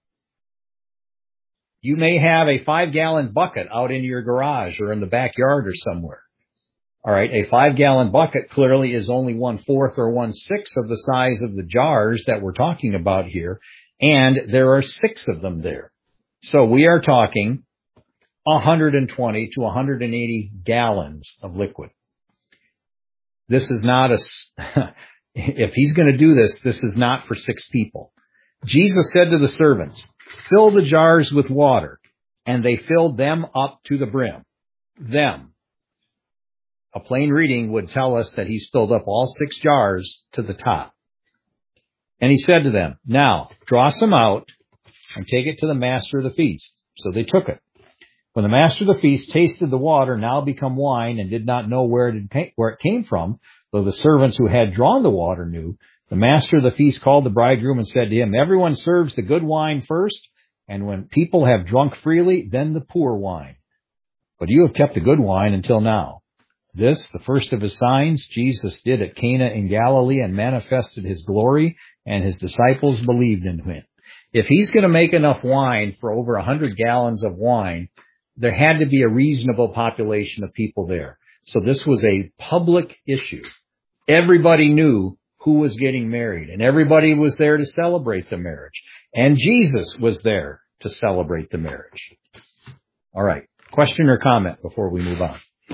You may have a five-gallon bucket out in your garage or in the backyard or somewhere. All right, a five-gallon bucket clearly is only one-fourth or one-sixth of the size of the jars that we're talking about here, and there are six of them there. So we are talking one hundred twenty to one hundred eighty gallons of liquid. This is not a, if he's going to do this, this is not for six people. Jesus said to the servants, "Fill the jars with water," and they filled them up to the brim. Them. A plain reading would tell us that he's filled up all six jars to the top. And he said to them, "Now, draw some out and take it to the master of the feast." So they took it. When the master of the feast tasted the water, now become wine, and did not know where it, came, where it came from, though the servants who had drawn the water knew, the master of the feast called the bridegroom and said to him, "Everyone serves the good wine first, and when people have drunk freely, then the poor wine. But you have kept the good wine until now." This, the first of his signs, Jesus did at Cana in Galilee and manifested his glory, and his disciples believed in him. If he's going to make enough wine for over one hundred gallons of wine, there had to be a reasonable population of people there. So this was a public issue. Everybody knew who was getting married, and everybody was there to celebrate the marriage. And Jesus was there to celebrate the marriage. All right. Question or comment before we move on?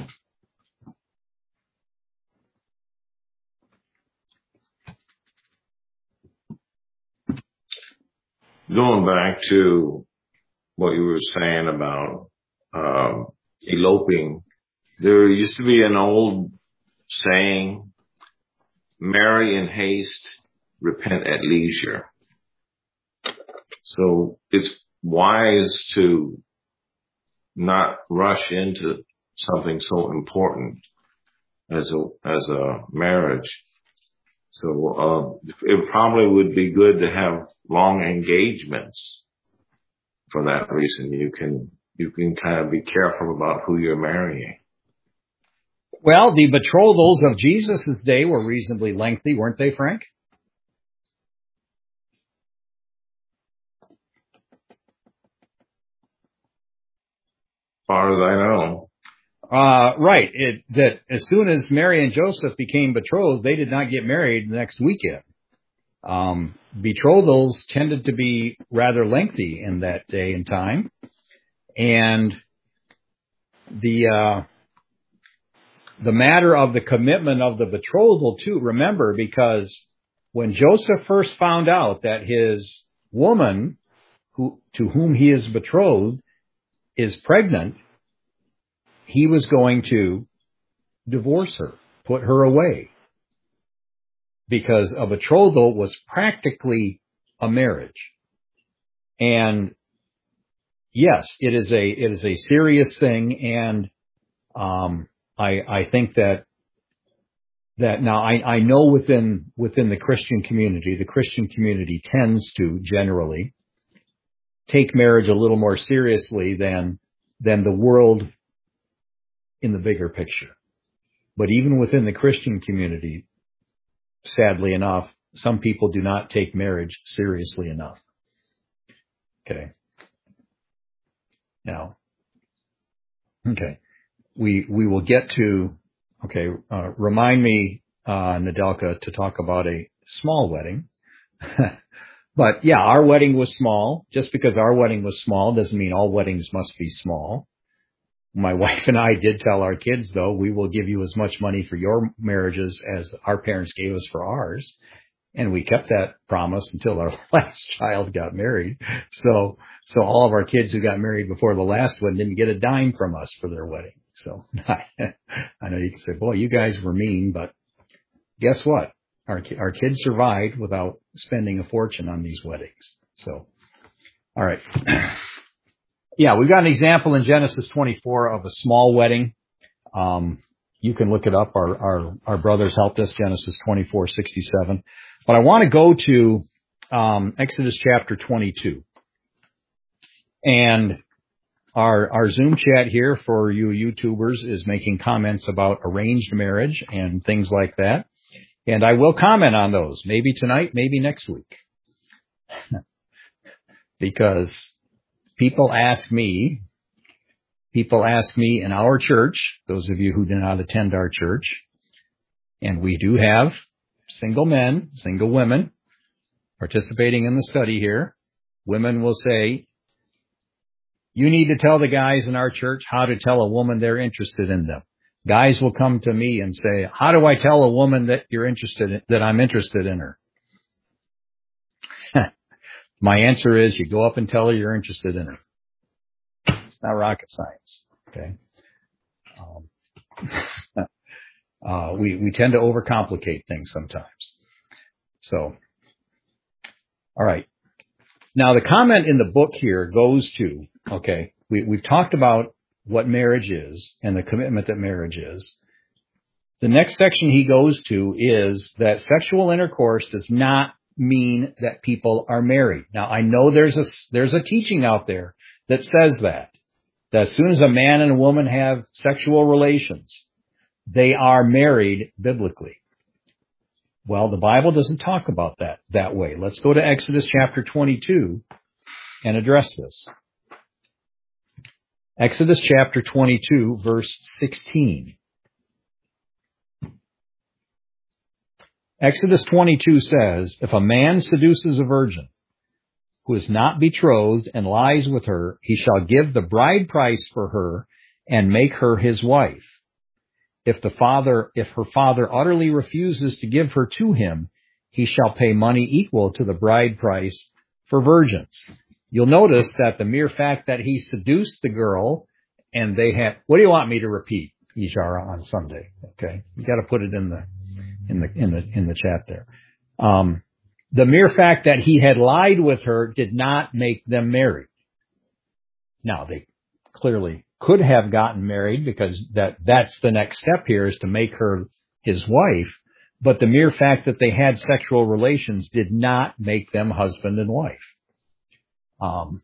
Going back to what you were saying about um, eloping, there used to be an old saying, "Marry in haste, repent at leisure." So it's wise to not rush into something so important as a as a marriage. So uh, it probably would be good to have long engagements. For that reason, you can you can kind of be careful about who you're marrying. Well, the betrothals of Jesus' day were reasonably lengthy, weren't they, Frank? As far as I know. Uh, right. It, that as soon as Mary and Joseph became betrothed, they did not get married the next weekend. Um, betrothals tended to be rather lengthy in that day and time. And the, uh, the matter of the commitment of the betrothal too, remember, because when Joseph first found out that his woman who, to whom he is betrothed is pregnant, he was going to divorce her, put her away, because a betrothal was practically a marriage. And yes, it is a, it is a serious thing. And, um, I, I think that, that now I, I know within, within the Christian community, the Christian community tends to generally take marriage a little more seriously than, than the world in the bigger picture. But even within the Christian community, sadly enough, some people do not take marriage seriously enough. Okay. Now, okay. We, we will get to, okay, uh, remind me, uh, Nadelka, to talk about a small wedding. But yeah, our wedding was small. Just because our wedding was small doesn't mean all weddings must be small. My wife and I did tell our kids, though, we will give you as much money for your marriages as our parents gave us for ours. And we kept that promise until our last child got married. So, so all of our kids who got married before the last one didn't get a dime from us for their wedding. So I know you can say, boy, you guys were mean, but guess what? Our, our kids survived without spending a fortune on these weddings. So, all right. Yeah, we've got an example in Genesis twenty-four of a small wedding. Um, you can look it up. Our, our, our brothers helped us, Genesis twenty-four sixty-seven. But I want to go to, um, Exodus chapter twenty-two. And our, our Zoom chat here for you YouTubers is making comments about arranged marriage and things like that. And I will comment on those, maybe tonight, maybe next week. Because people ask me, people ask me in our church, those of you who do not attend our church, and we do have single men, single women participating in the study here. Women will say, you need to tell the guys in our church how to tell a woman they're interested in them. Guys will come to me and say, how do I tell a woman that you're interested in, that I'm interested in her? My answer is you go up and tell her you're interested in her. It's not rocket science. Okay. Um, uh, we, we tend to overcomplicate things sometimes. So, all right. Now the comment in the book here goes to, okay, we, we've talked about what marriage is and the commitment that marriage is. The next section he goes to is that sexual intercourse does not mean that people are married. Now, I know there's a, there's a teaching out there that says that, that as soon as a man and a woman have sexual relations, they are married biblically. Well, the Bible doesn't talk about that that way. Let's go to Exodus chapter twenty-two and address this. Exodus chapter twenty-two, verse sixteen. Exodus twenty-two says, if a man seduces a virgin who is not betrothed and lies with her, he shall give the bride price for her and make her his wife. If the father, if her father utterly refuses to give her to him, he shall pay money equal to the bride price for virgins. You'll notice that the mere fact that he seduced the girl and they had, what do you want me to repeat, Ijara, on Sunday? Okay. You got to put it in the, in the, in the, in the chat there. Um, the mere fact that he had lied with her did not make them married. Now, they clearly could have gotten married because that, that's the next step here is to make her his wife. But the mere fact that they had sexual relations did not make them husband and wife. Um,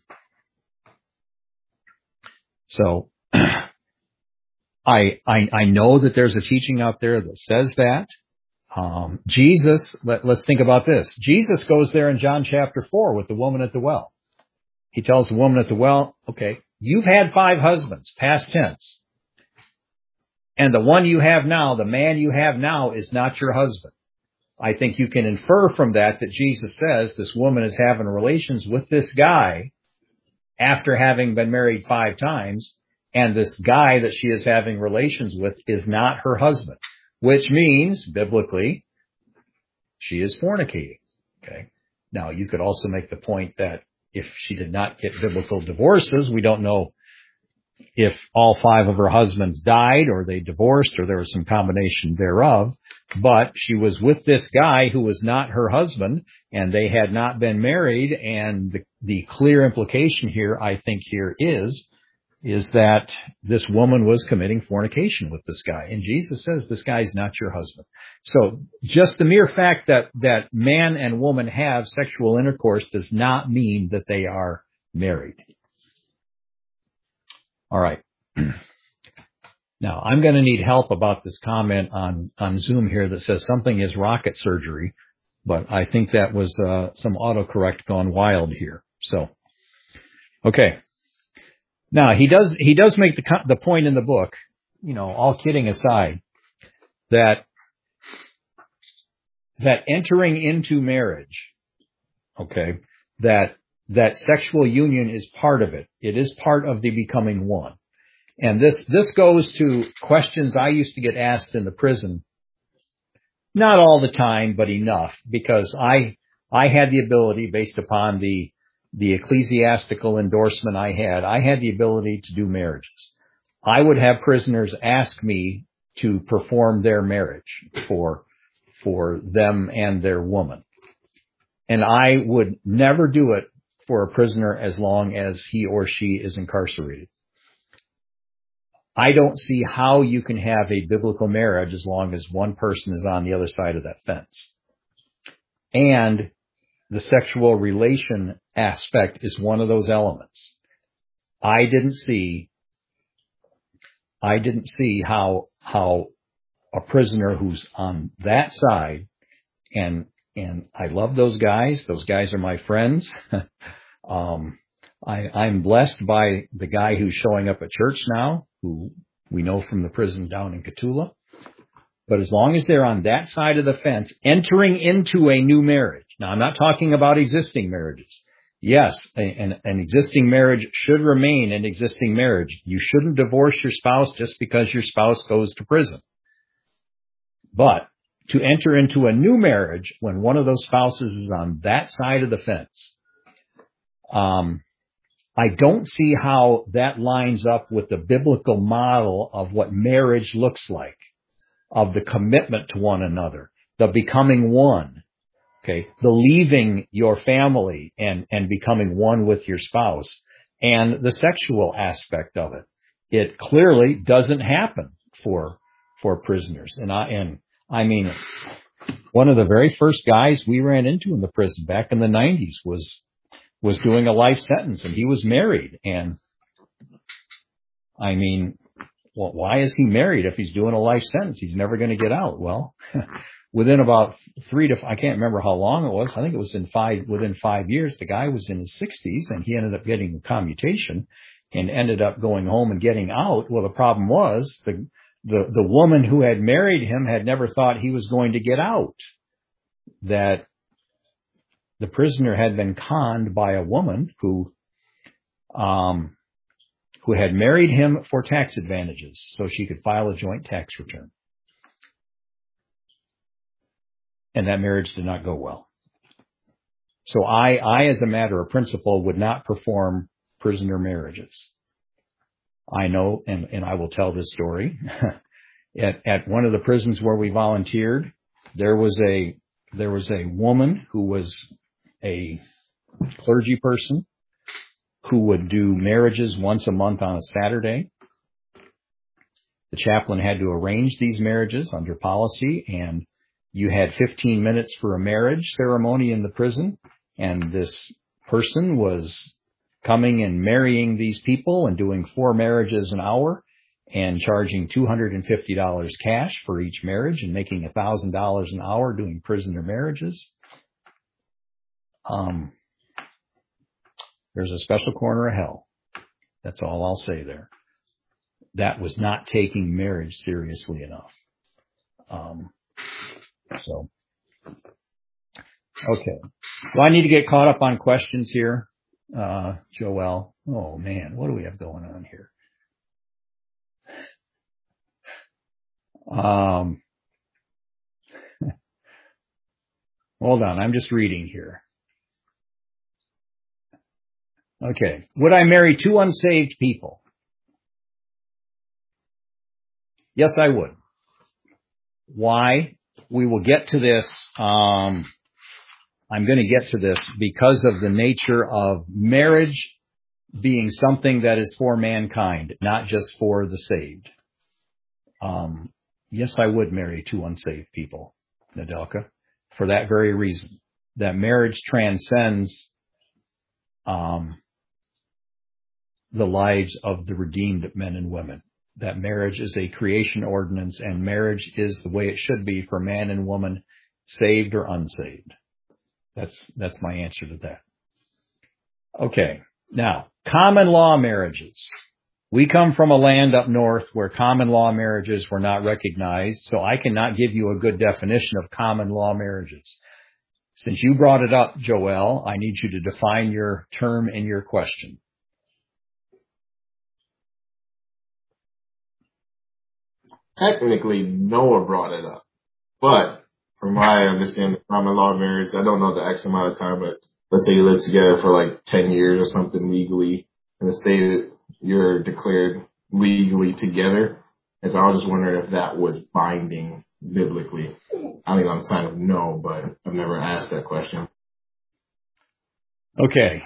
so I, I, I know that there's a teaching out there that says that. Um, Jesus, let, let's think about this. Jesus goes there in John chapter four with the woman at the well. He tells the woman at the well, okay, you've had five husbands, past tense. And the one you have now, the man you have now is not your husband. I think you can infer from that that Jesus says this woman is having relations with this guy after having been married five times, and this guy that she is having relations with is not her husband, which means, biblically, she is fornicating. Okay. Now, you could also make the point that if she did not get biblical divorces, we don't know if all five of her husbands died or they divorced or there was some combination thereof, but she was with this guy who was not her husband and they had not been married. And the, the clear implication here, I think here is, is that this woman was committing fornication with this guy. And Jesus says this guy's not your husband. So just the mere fact that, that man and woman have sexual intercourse does not mean that they are married. All right. Now, I'm going to need help about this comment on, on Zoom here that says something is rocket surgery, but I think that was uh, some autocorrect gone wild here. So, okay. Now, he does he does make the the point in the book, you know, all kidding aside, that that entering into marriage, okay, that that sexual union is part of it. It is part of the becoming one. And this, this goes to questions I used to get asked in the prison. Not all the time, but enough, because I, I had the ability based upon the, the ecclesiastical endorsement I had, I had the ability to do marriages. I would have prisoners ask me to perform their marriage for, for them and their woman. And I would never do it for a prisoner as long as he or she is incarcerated. I don't see how you can have a biblical marriage as long as one person is on the other side of that fence. And the sexual relation aspect is one of those elements. I didn't see, I didn't see how, how a prisoner who's on that side, and, and I love those guys. Those guys are my friends. um, I, I'm blessed by the guy who's showing up at church now, who we know from the prison down in Cotulla. But as long as they're on that side of the fence, entering into a new marriage. Now, I'm not talking about existing marriages. Yes, an, an existing marriage should remain an existing marriage. You shouldn't divorce your spouse just because your spouse goes to prison. But to enter into a new marriage when one of those spouses is on that side of the fence, um, I don't see how that lines up with the biblical model of what marriage looks like, of the commitment to one another, the becoming one, okay, the leaving your family and, and becoming one with your spouse, and the sexual aspect of it. It clearly doesn't happen for, for prisoners. And I, and I mean, one of the very first guys we ran into in the prison back in the nineties was was doing a life sentence, and he was married. And I mean, well, why is he married if he's doing a life sentence? He's never going to get out. Well, within about three to, I can't remember how long it was. I think it was in five, within five years, the guy was in his sixties and he ended up getting a commutation and ended up going home and getting out. Well, the problem was the, the, the woman who had married him had never thought he was going to get out. That the prisoner had been conned by a woman who, um, who had married him for tax advantages so she could file a joint tax return. And that marriage did not go well. So I, I, as a matter of principle, would not perform prisoner marriages. I know, and, and I will tell this story. at, at one of the prisons where we volunteered, there was a, there was a woman who was a clergy person who would do marriages once a month on a Saturday. The chaplain had to arrange these marriages under policy, and you had fifteen minutes for a marriage ceremony in the prison, and this person was coming and marrying these people and doing four marriages an hour and charging two hundred fifty dollars cash for each marriage and making one thousand dollars an hour doing prisoner marriages. Um, there's a special corner of hell. That's all I'll say there. That was not taking marriage seriously enough. Um, so Okay. Do I need to get caught up on questions here, uh, Joel? Oh man, what do we have going on here? Um, hold on, I'm just reading here. Okay. Would I marry two unsaved people? Yes, I would. Why? We will get to this. Um, I'm going to get to this because of the nature of marriage being something that is for mankind, not just for the saved. Um, yes, I would marry two unsaved people, Nadelka, for that very reason. That marriage transcends um, the lives of the redeemed men and women. That marriage is a creation ordinance, and marriage is the way it should be for man and woman, saved or unsaved. That's that's my answer to that. Okay, now, common law marriages. We come from a land up north where common law marriages were not recognized, so I cannot give you a good definition of common law marriages. Since you brought it up, Joel, I need you to define your term in your question. Technically, Noah brought it up, but from what I understand, the common law marriage, I don't know the X amount of time, but let's say you live together for like ten years or something legally in the state that you're declared legally together. And so I was just wondering if that was binding biblically. I think on the side of no, but I've never asked that question. Okay.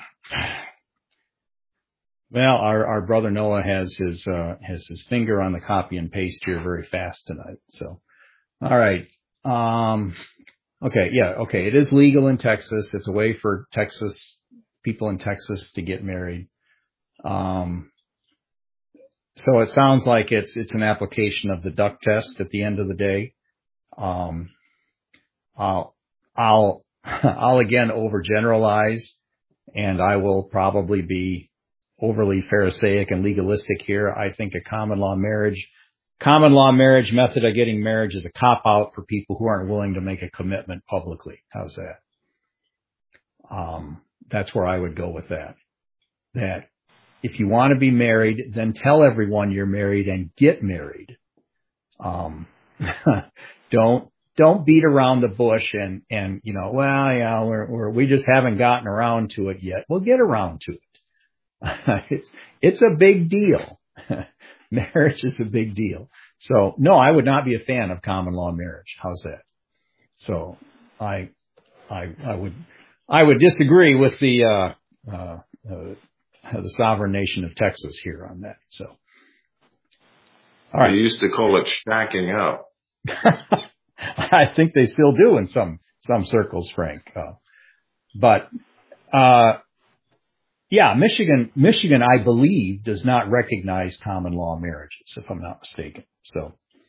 Well, our, our brother Noah has his, uh, has his finger on the copy and paste here very fast tonight. So, all right. Um, okay. Yeah. Okay. It is legal in Texas. It's a way for Texas, people in Texas to get married. Um, so it sounds like it's, it's an application of the duck test at the end of the day. Um, I'll, I'll, I'll again overgeneralize, and I will probably be overly Pharisaic and legalistic here. I think a common law marriage, common law marriage method of getting marriage is a cop out for people who aren't willing to make a commitment publicly. How's that? Um, that's where I would go with that. That if you want to be married, then tell everyone you're married and get married. Um, don't, don't beat around the bush and, and, you know, well, yeah, we're, we're, we just haven't gotten around to it yet. Well, get around to it. it's, it's a big deal. Marriage is a big deal. So no, I would not be a fan of common law marriage. How's that? So I, I, I would, I would disagree with the, uh, uh, uh, the sovereign nation of Texas here on that. So, all right. They used to call it stacking up. I think they still do in some, some circles, Frank. Uh, but, uh, yeah, Michigan, Michigan, I believe, does not recognize common law marriages, if I'm not mistaken. So,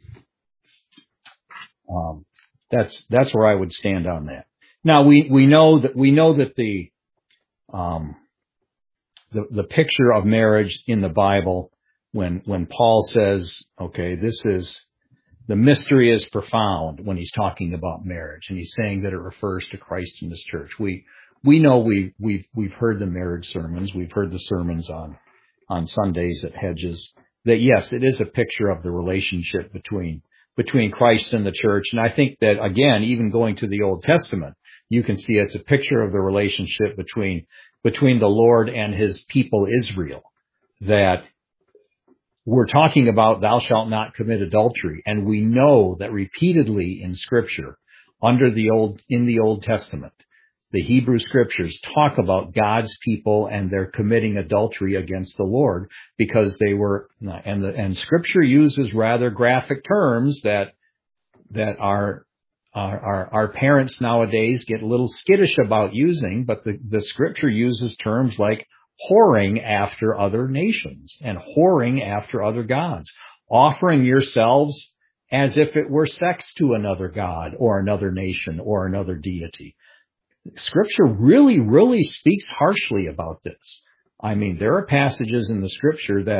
um, that's, that's where I would stand on that. Now, we, we know that, we know that the, um, the, the picture of marriage in the Bible, when, when Paul says, okay, this is, the mystery is profound when he's talking about marriage, and he's saying that it refers to Christ and his church. We, we know we, we've, we've heard the marriage sermons. We've heard the sermons on, on Sundays at Hedges, that yes, it is a picture of the relationship between, between Christ and the church. And I think that, again, even going to the Old Testament, you can see it's a picture of the relationship between, between the Lord and his people Israel, that we're talking about thou shalt not commit adultery. And we know that repeatedly in Scripture, under the old, in the Old Testament, the Hebrew Scriptures talk about God's people and their committing adultery against the Lord, because they were, and the, and Scripture uses rather graphic terms that, that our, our, our, our parents nowadays get a little skittish about using, but the, the Scripture uses terms like whoring after other nations and whoring after other gods, offering yourselves as if it were sex to another god or another nation or another deity. Scripture really, really speaks harshly about this. I mean, there are passages in the Scripture that,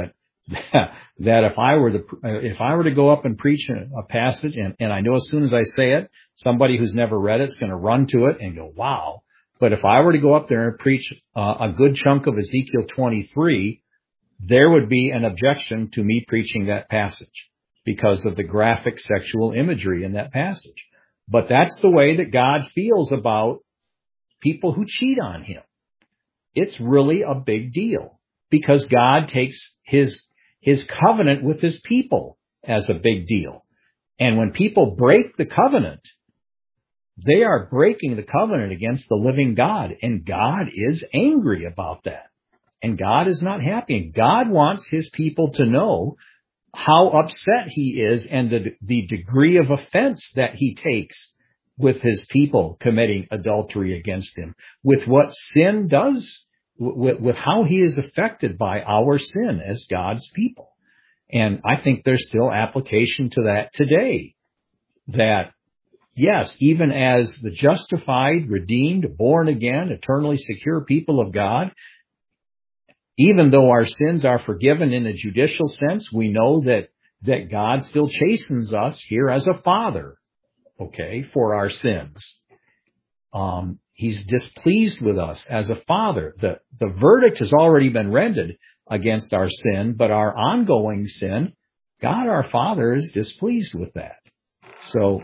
that if I were to, if I were to go up and preach a, a passage, and, and I know as soon as I say it, somebody who's never read it's going to run to it and go, wow. But if I were to go up there and preach uh, a good chunk of Ezekiel twenty-three, there would be an objection to me preaching that passage because of the graphic sexual imagery in that passage. But that's the way that God feels about people who cheat on him. It's really a big deal because God takes his, his covenant with his people as a big deal. And when people break the covenant, they are breaking the covenant against the living God, and God is angry about that. And God is not happy. And God wants his people to know how upset he is and the, the degree of offense that he takes with his people committing adultery against him, with what sin does, with, with how he is affected by our sin as God's people. And I think there's still application to that today, that yes, even as the justified, redeemed, born again, eternally secure people of God, even though our sins are forgiven in a judicial sense, we know that, that God still chastens us here as a father, okay, for our sins. Um, he's displeased with us as a father. The, the verdict has already been rendered against our sin, but our ongoing sin, God our Father is displeased with that. So,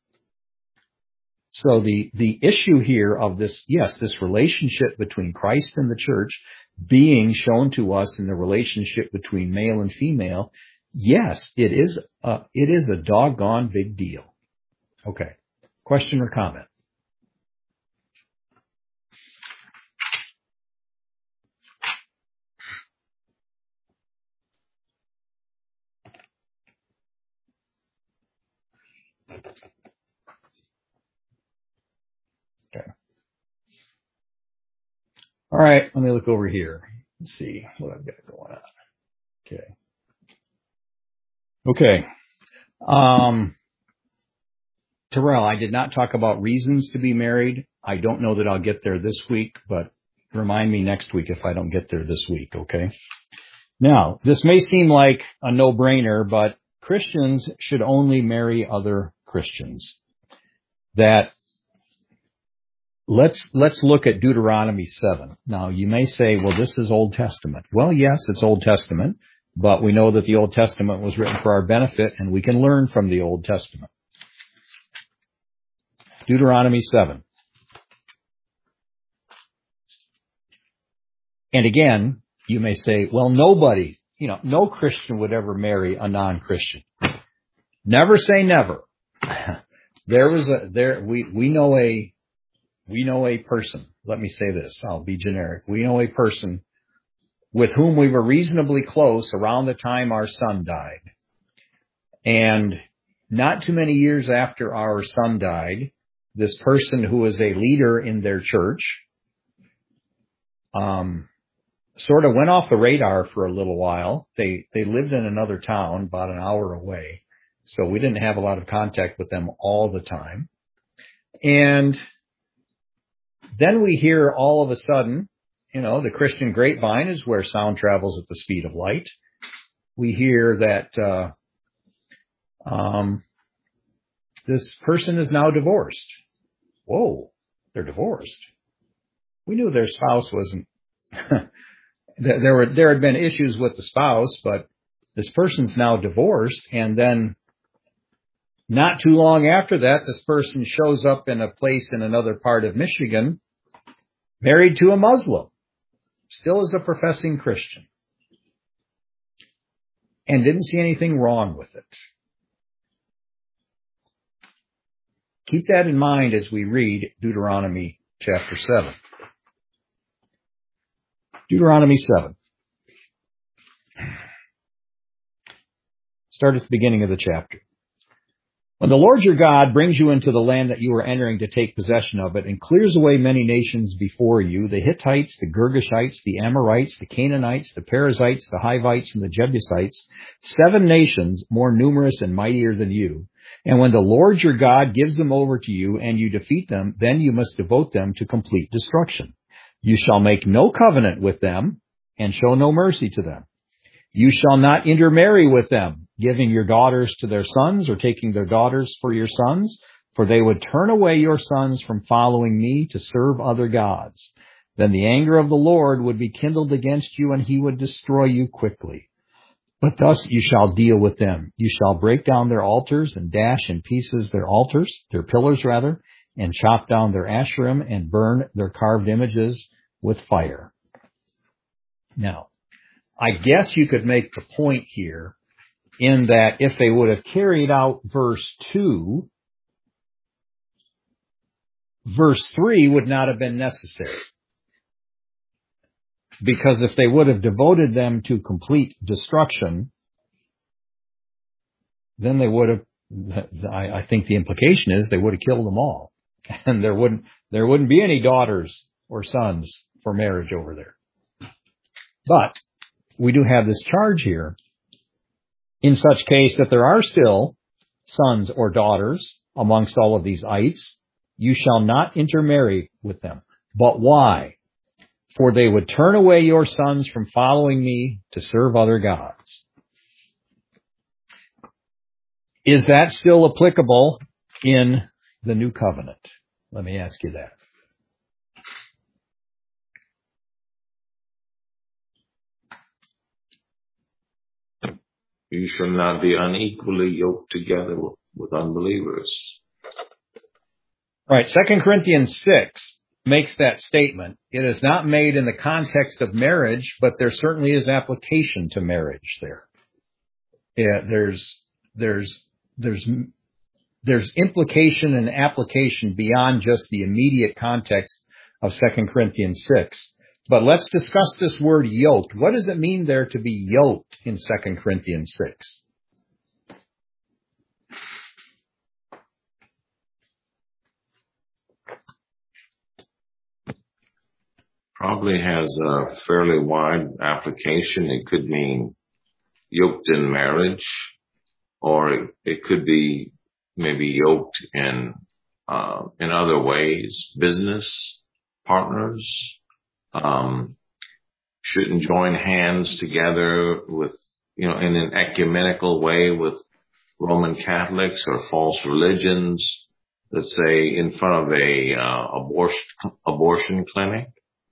so the, the issue here of this, yes, this relationship between Christ and the church being shown to us in the relationship between male and female, yes, it is a, it is a doggone big deal. Okay. Question or comment? Okay. All right, let me look over here and see what I've got going on. Okay. Okay. Um, Terrell, I did not talk about reasons to be married. I don't know that I'll get there this week, but remind me next week if I don't get there this week, okay? Now, this may seem like a no-brainer, but Christians should only marry other Christians. That Let's, let's look at Deuteronomy seven. Now, you may say, well, this is Old Testament. Well, yes, it's Old Testament, but we know that the Old Testament was written for our benefit, and we can learn from the Old Testament. Deuteronomy seven. And again, you may say, well, nobody, you know, no Christian would ever marry a non-Christian. Never say never. There was a, there, we, we know a, We know a person, let me say this, I'll be generic. We know a person with whom we were reasonably close around the time our son died. And not too many years after our son died, this person who was a leader in their church, um, sort of went off the radar for a little while. They, they lived in another town about an hour away. So we didn't have a lot of contact with them all the time. And then we hear all of a sudden, you know, the Christian grapevine is where sound travels at the speed of light. We hear that uh, um, this person is now divorced. Whoa, they're divorced. We knew their spouse wasn't. there were there had been issues with the spouse, but this person's now divorced, and then not too long after that, this person shows up in a place in another part of Michigan, married to a Muslim, still is a professing Christian, and didn't see anything wrong with it. Keep that in mind as we read Deuteronomy chapter seven. Deuteronomy seven. Start at the beginning of the chapter. When the Lord your God brings you into the land that you are entering to take possession of it and clears away many nations before you, the Hittites, the Girgashites, the Amorites, the Canaanites, the Perizzites, the Hivites, and the Jebusites, seven nations more numerous and mightier than you. And when the Lord your God gives them over to you and you defeat them, then you must devote them to complete destruction. You shall make no covenant with them and show no mercy to them. You shall not intermarry with them, giving your daughters to their sons or taking their daughters for your sons, for they would turn away your sons from following me to serve other gods. Then the anger of the Lord would be kindled against you, and he would destroy you quickly. But thus you shall deal with them. You shall break down their altars and dash in pieces their altars, their pillars rather, and chop down their asherim and burn their carved images with fire. Now, I guess you could make the point here in that if they would have carried out verse two, verse three would not have been necessary. Because if they would have devoted them to complete destruction, then they would have, I, I think the implication is they would have killed them all. And there wouldn't, there wouldn't be any daughters or sons for marriage over there. But we do have this charge here in such case that there are still sons or daughters amongst all of these ites. You shall not intermarry with them. But why? For they would turn away your sons from following me to serve other gods. Is that still applicable in the new covenant? Let me ask you that. You shall not be unequally yoked together with unbelievers. Right. Second Corinthians six makes that statement. It is not made in the context of marriage, but there certainly is application to marriage there. Yeah, there's, there's, there's, there's implication and application beyond just the immediate context of Second Corinthians six. But let's discuss this word yoked. What does it mean there to be yoked in Second Corinthians six? Probably has a fairly wide application. It could mean yoked in marriage, or it, it could be maybe yoked in uh, in other ways. Business partners um, shouldn't join hands together with, you know, in an ecumenical way with Roman Catholics or false religions. Let's say in front of a uh, abortion abortion clinic.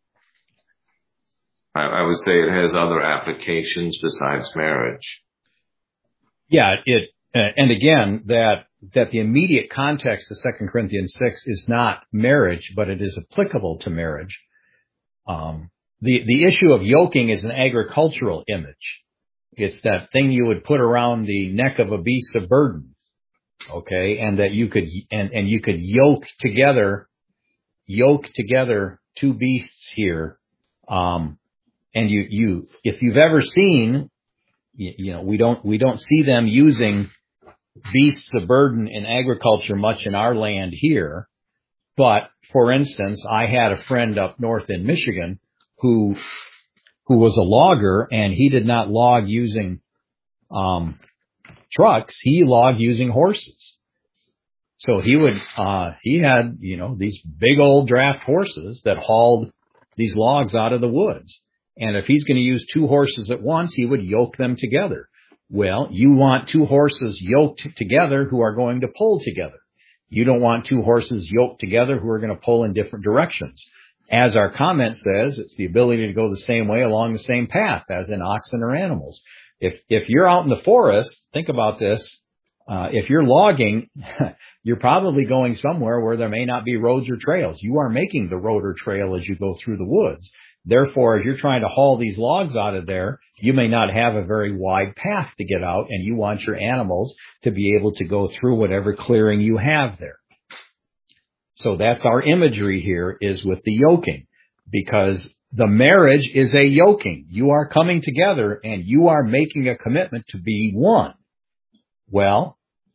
I would say it has other applications besides marriage. Yeah, it, uh, and again, that, that the immediate context of Second Corinthians six is not marriage, but it is applicable to marriage. Um, the, the issue of yoking is an agricultural image. It's that thing you would put around the neck of a beast of burden. Okay. And that you could, and, and you could yoke together, yoke together two beasts here. Um, And you, you, if you've ever seen, you, you know, we don't, we don't see them using beasts of burden in agriculture much in our land here. But for instance, I had a friend up north in Michigan who, who was a logger, and he did not log using, um, trucks. He logged using horses. So he would, uh, he had, you know, these big old draft horses that hauled these logs out of the woods. And if he's going to use two horses at once, he would yoke them together. Well, you want two horses yoked together who are going to pull together. You don't want two horses yoked together who are going to pull in different directions. As our comment says, it's the ability to go the same way along the same path as in oxen or animals. If, if you're out in the forest, think about this. Uh, if you're logging, you're probably going somewhere where there may not be roads or trails. You are making the road or trail as you go through the woods. Therefore, as you're trying to haul these logs out of there, you may not have a very wide path to get out, and you want your animals to be able to go through whatever clearing you have there. So that's our imagery here, is with the yoking, because the marriage is a yoking. You are coming together and you are making a commitment to be one. Well,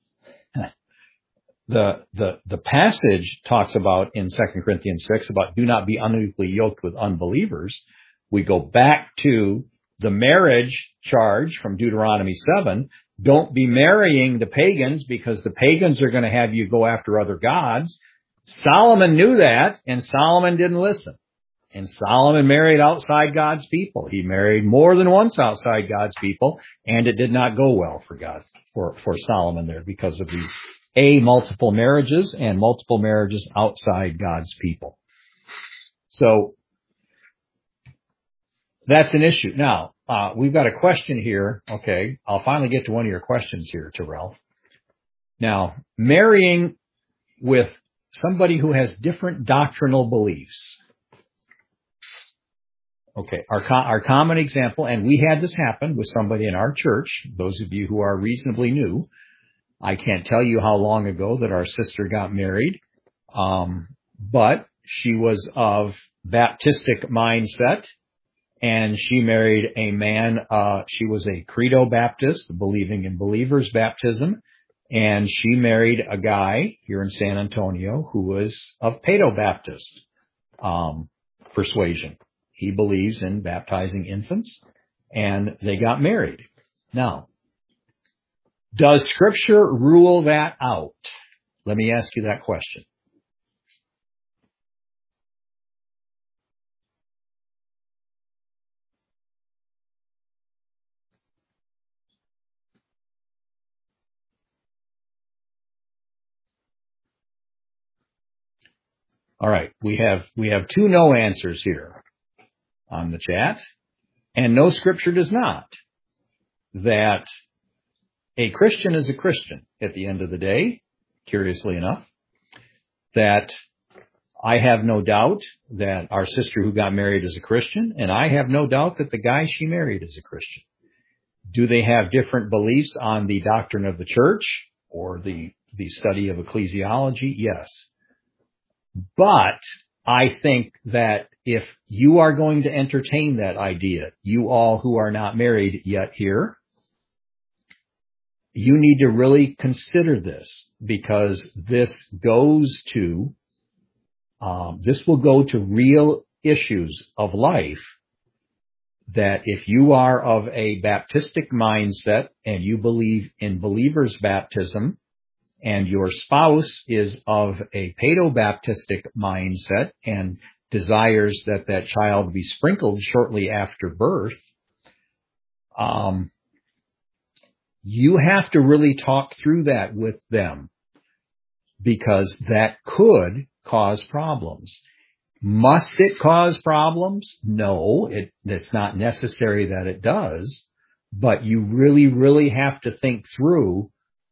The, the, the passage talks about in Second Corinthians six about do not be unequally yoked with unbelievers. We go back to the marriage charge from Deuteronomy seven. Don't be marrying the pagans, because the pagans are going to have you go after other gods. Solomon knew that, and Solomon didn't listen. And Solomon married outside God's people. He married more than once outside God's people, and it did not go well for God, for, for Solomon there because of these A, multiple marriages and multiple marriages outside God's people. So that's an issue. Now, uh, we've got a question here. Okay. I'll finally get to one of your questions here, Terrell. Now, marrying with somebody who has different doctrinal beliefs. Okay, our co- our common example, and we had this happen with somebody in our church, those of you who are reasonably new. I can't tell you how long ago that our sister got married, um, but she was of Baptistic mindset, and she married a man, uh, she was a Credo Baptist, believing in believers' baptism, and she married a guy here in San Antonio who was of Paedo Baptist um, persuasion. He believes in baptizing infants, and they got married. Now, does Scripture rule that out? Let me ask you that question. All right, we have we have two no answers here on the chat, and no, Scripture does not. That a Christian is a Christian at the end of the day, curiously enough, that I have no doubt that our sister who got married is a Christian, and I have no doubt that the guy she married is a Christian. Do they have different beliefs on the doctrine of the church or the, the study of ecclesiology? Yes. But I think that if you are going to entertain that idea, you all who are not married yet here, you need to really consider this, because this goes to, um, this will go to real issues of life, that if you are of a Baptistic mindset and you believe in believers' baptism, and your spouse is of a Paedo-Baptistic mindset and desires that that child be sprinkled shortly after birth, um, you have to really talk through that with them, because that could cause problems. Must it cause problems? No, it, it's not necessary that it does, but you really, really have to think through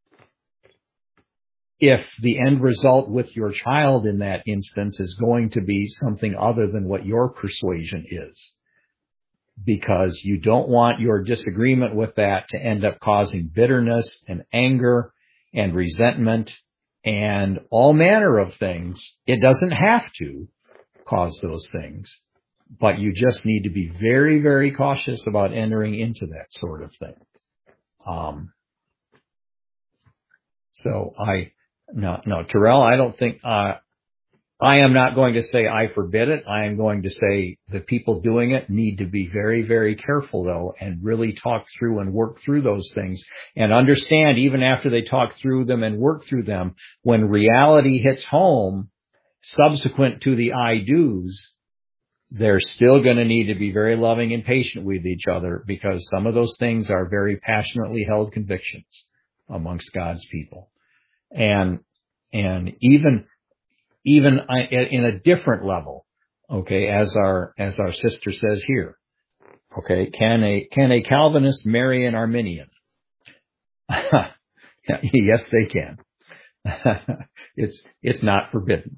if the end result with your child in that instance is going to be something other than what your persuasion is. Because you don't want your disagreement with that to end up causing bitterness and anger and resentment and all manner of things. It doesn't have to cause those things, but you just need to be very, very cautious about entering into that sort of thing. Um, so I, no, no, Terrell, I don't think, uh, I am not going to say I forbid it. I am going to say the people doing it need to be very, very careful, though, and really talk through and work through those things and understand, even after they talk through them and work through them, when reality hits home, subsequent to the I do's, they're still going to need to be very loving and patient with each other, because some of those things are very passionately held convictions amongst God's people. And, and even, even in a different level, okay, as our, as our sister says here, okay, can a, can a Calvinist marry an Arminian? Yes, they can. It's, it's not forbidden.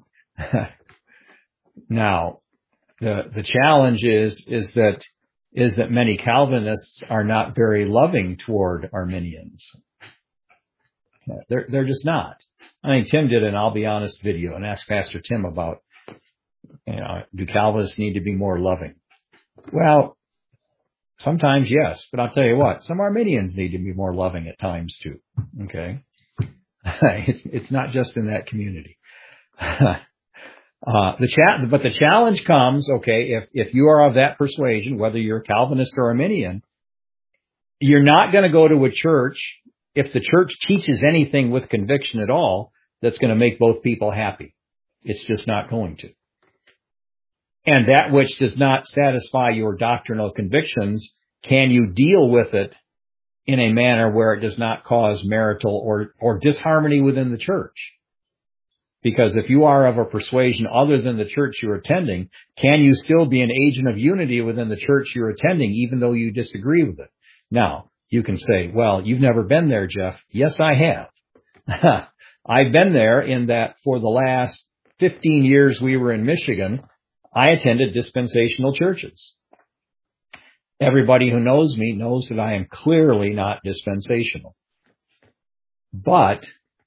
Now, the, the challenge is, is that, is that many Calvinists are not very loving toward Arminians. They're, they're just not. I think Tim did an I'll Be Honest video and asked Pastor Tim about, you know, do Calvinists need to be more loving? Well, sometimes yes, but I'll tell you what, some Arminians need to be more loving at times too. Okay. it's, it's not just in that community. uh, the chat, but the challenge comes, okay, if, if you are of that persuasion, whether you're Calvinist or Arminian, you're not going to go to a church, if the church teaches anything with conviction at all, that's going to make both people happy. It's just not going to. And that which does not satisfy your doctrinal convictions, can you deal with it in a manner where it does not cause marital or, or disharmony within the church? Because if you are of a persuasion other than the church you're attending, can you still be an agent of unity within the church you're attending, even though you disagree with it? Now, you can say, well, you've never been there, Jeff. Yes, I have. I've been there in that for the last fifteen years we were in Michigan, I attended dispensational churches. Everybody who knows me knows that I am clearly not dispensational. But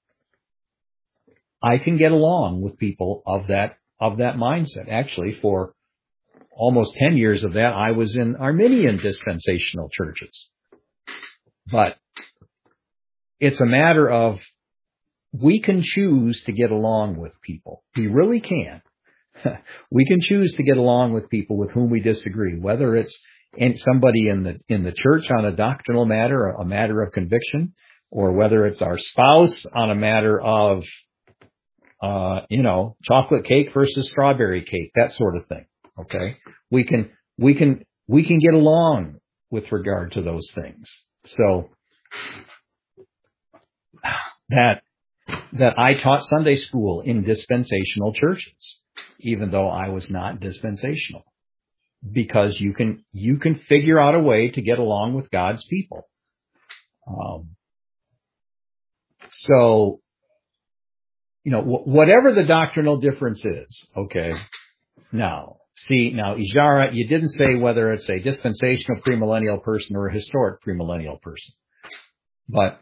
I can get along with people of that, of that mindset. Actually, for almost ten years of that, I was in Arminian dispensational churches. But it's a matter of, we can choose to get along with people. We really can. We can choose to get along with people with whom we disagree, whether it's somebody in the, in the church on a doctrinal matter, a matter of conviction, or whether it's our spouse on a matter of, uh, you know, chocolate cake versus strawberry cake, that sort of thing. Okay. We can, we can, we can get along with regard to those things. So that, that I taught Sunday school in dispensational churches, even though I was not dispensational, because you can, you can figure out a way to get along with God's people. Um, so, you know, wh- whatever the doctrinal difference is, okay. Now, see, now, Ijara, you didn't say whether it's a dispensational premillennial person or a historic premillennial person, but,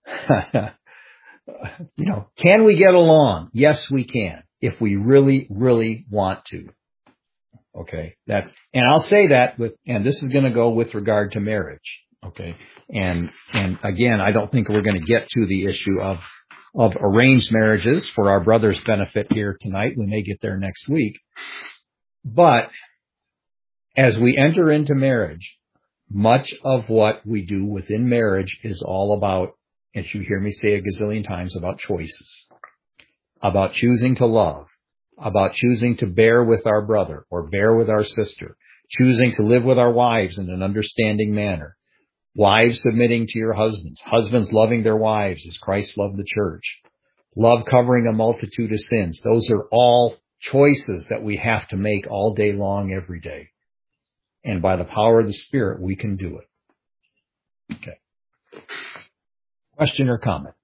you know, can we get along? Yes, we can, if we really, really want to. Okay, that's, and I'll say that with, and this is going to go with regard to marriage. Okay, and, and again, I don't think we're going to get to the issue of, of arranged marriages for our brother's benefit here tonight. We may get there next week. But as we enter into marriage, much of what we do within marriage is all about, as you hear me say a gazillion times, about choices, about choosing to love, about choosing to bear with our brother or bear with our sister, choosing to live with our wives in an understanding manner, wives submitting to your husbands, husbands loving their wives as Christ loved the church, love covering a multitude of sins. Those are all choices that we have to make all day long, every day. And by the power of the Spirit, we can do it. Okay. Question or comment?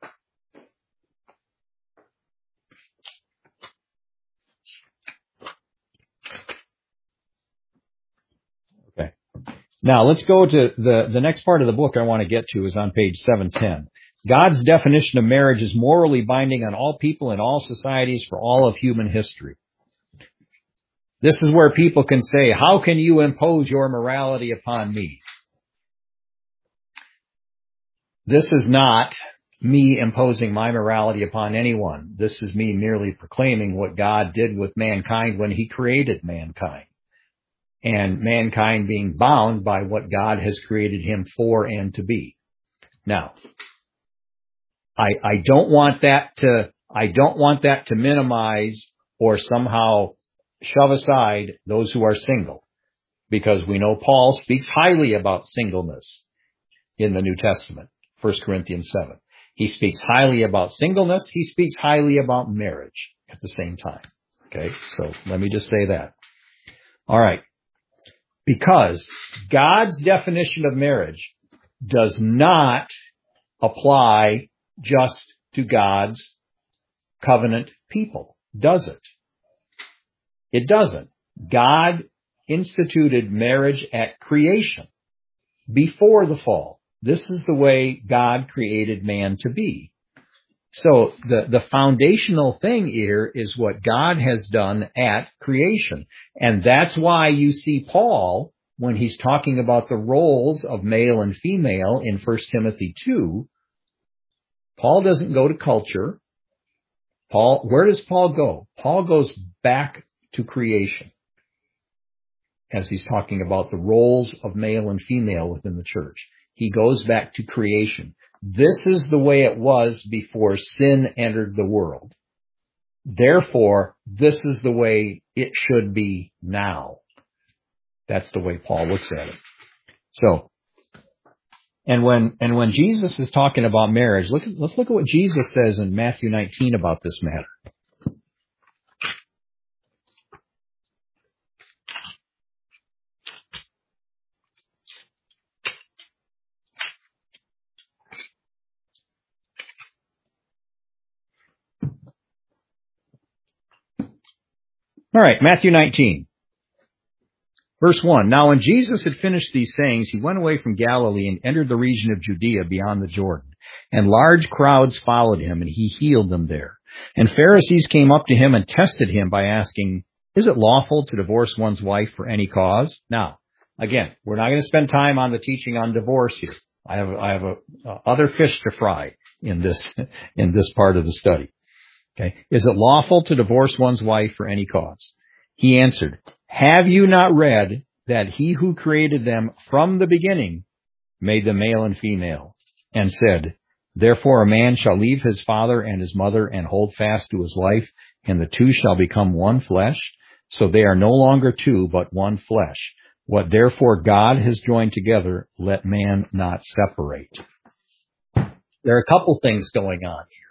Okay. Now let's go to the, the next part of the book I want to get to is on page seven ten. God's definition of marriage is morally binding on all people in all societies for all of human history. This is where people can say, how can you impose your morality upon me? This is not me imposing my morality upon anyone. This is me merely proclaiming what God did with mankind when he created mankind, and mankind being bound by what God has created him for and to be. Now, I, I don't want that to, I don't want that to minimize or somehow shove aside those who are single, because we know Paul speaks highly about singleness in the New Testament, First Corinthians seven. He speaks highly about singleness. He speaks highly about marriage at the same time. Okay, so let me just say that. All right. Because God's definition of marriage does not apply just to God's covenant people, does it? It doesn't. God instituted marriage at creation, before the fall. This is the way God created man to be. So the, the foundational thing here is what God has done at creation. And that's why you see Paul, when he's talking about the roles of male and female in First Timothy two, Paul doesn't go to culture. Paul, where does Paul go? Paul goes back to creation, as he's talking about the roles of male and female within the church. He goes back to creation. This is the way it was before sin entered the world. Therefore, this is the way it should be now. That's the way Paul looks at it. So, and when, and when Jesus is talking about marriage, look, let's look at what Jesus says in Matthew nineteen about this matter. All right, Matthew nineteen. Verse one, now when Jesus had finished these sayings, he went away from Galilee and entered the region of Judea beyond the Jordan. And large crowds followed him, and he healed them there. And Pharisees came up to him and tested him by asking, is it lawful to divorce one's wife for any cause? Now, again, we're not going to spend time on the teaching on divorce here. I have, I have a, uh, other fish to fry in this, in this part of the study. Okay. Is it lawful to divorce one's wife for any cause? He answered, have you not read that he who created them from the beginning made them male and female, and said, therefore a man shall leave his father and his mother and hold fast to his wife, and the two shall become one flesh? So they are no longer two, but one flesh. What therefore God has joined together, let man not separate. There are a couple things going on here.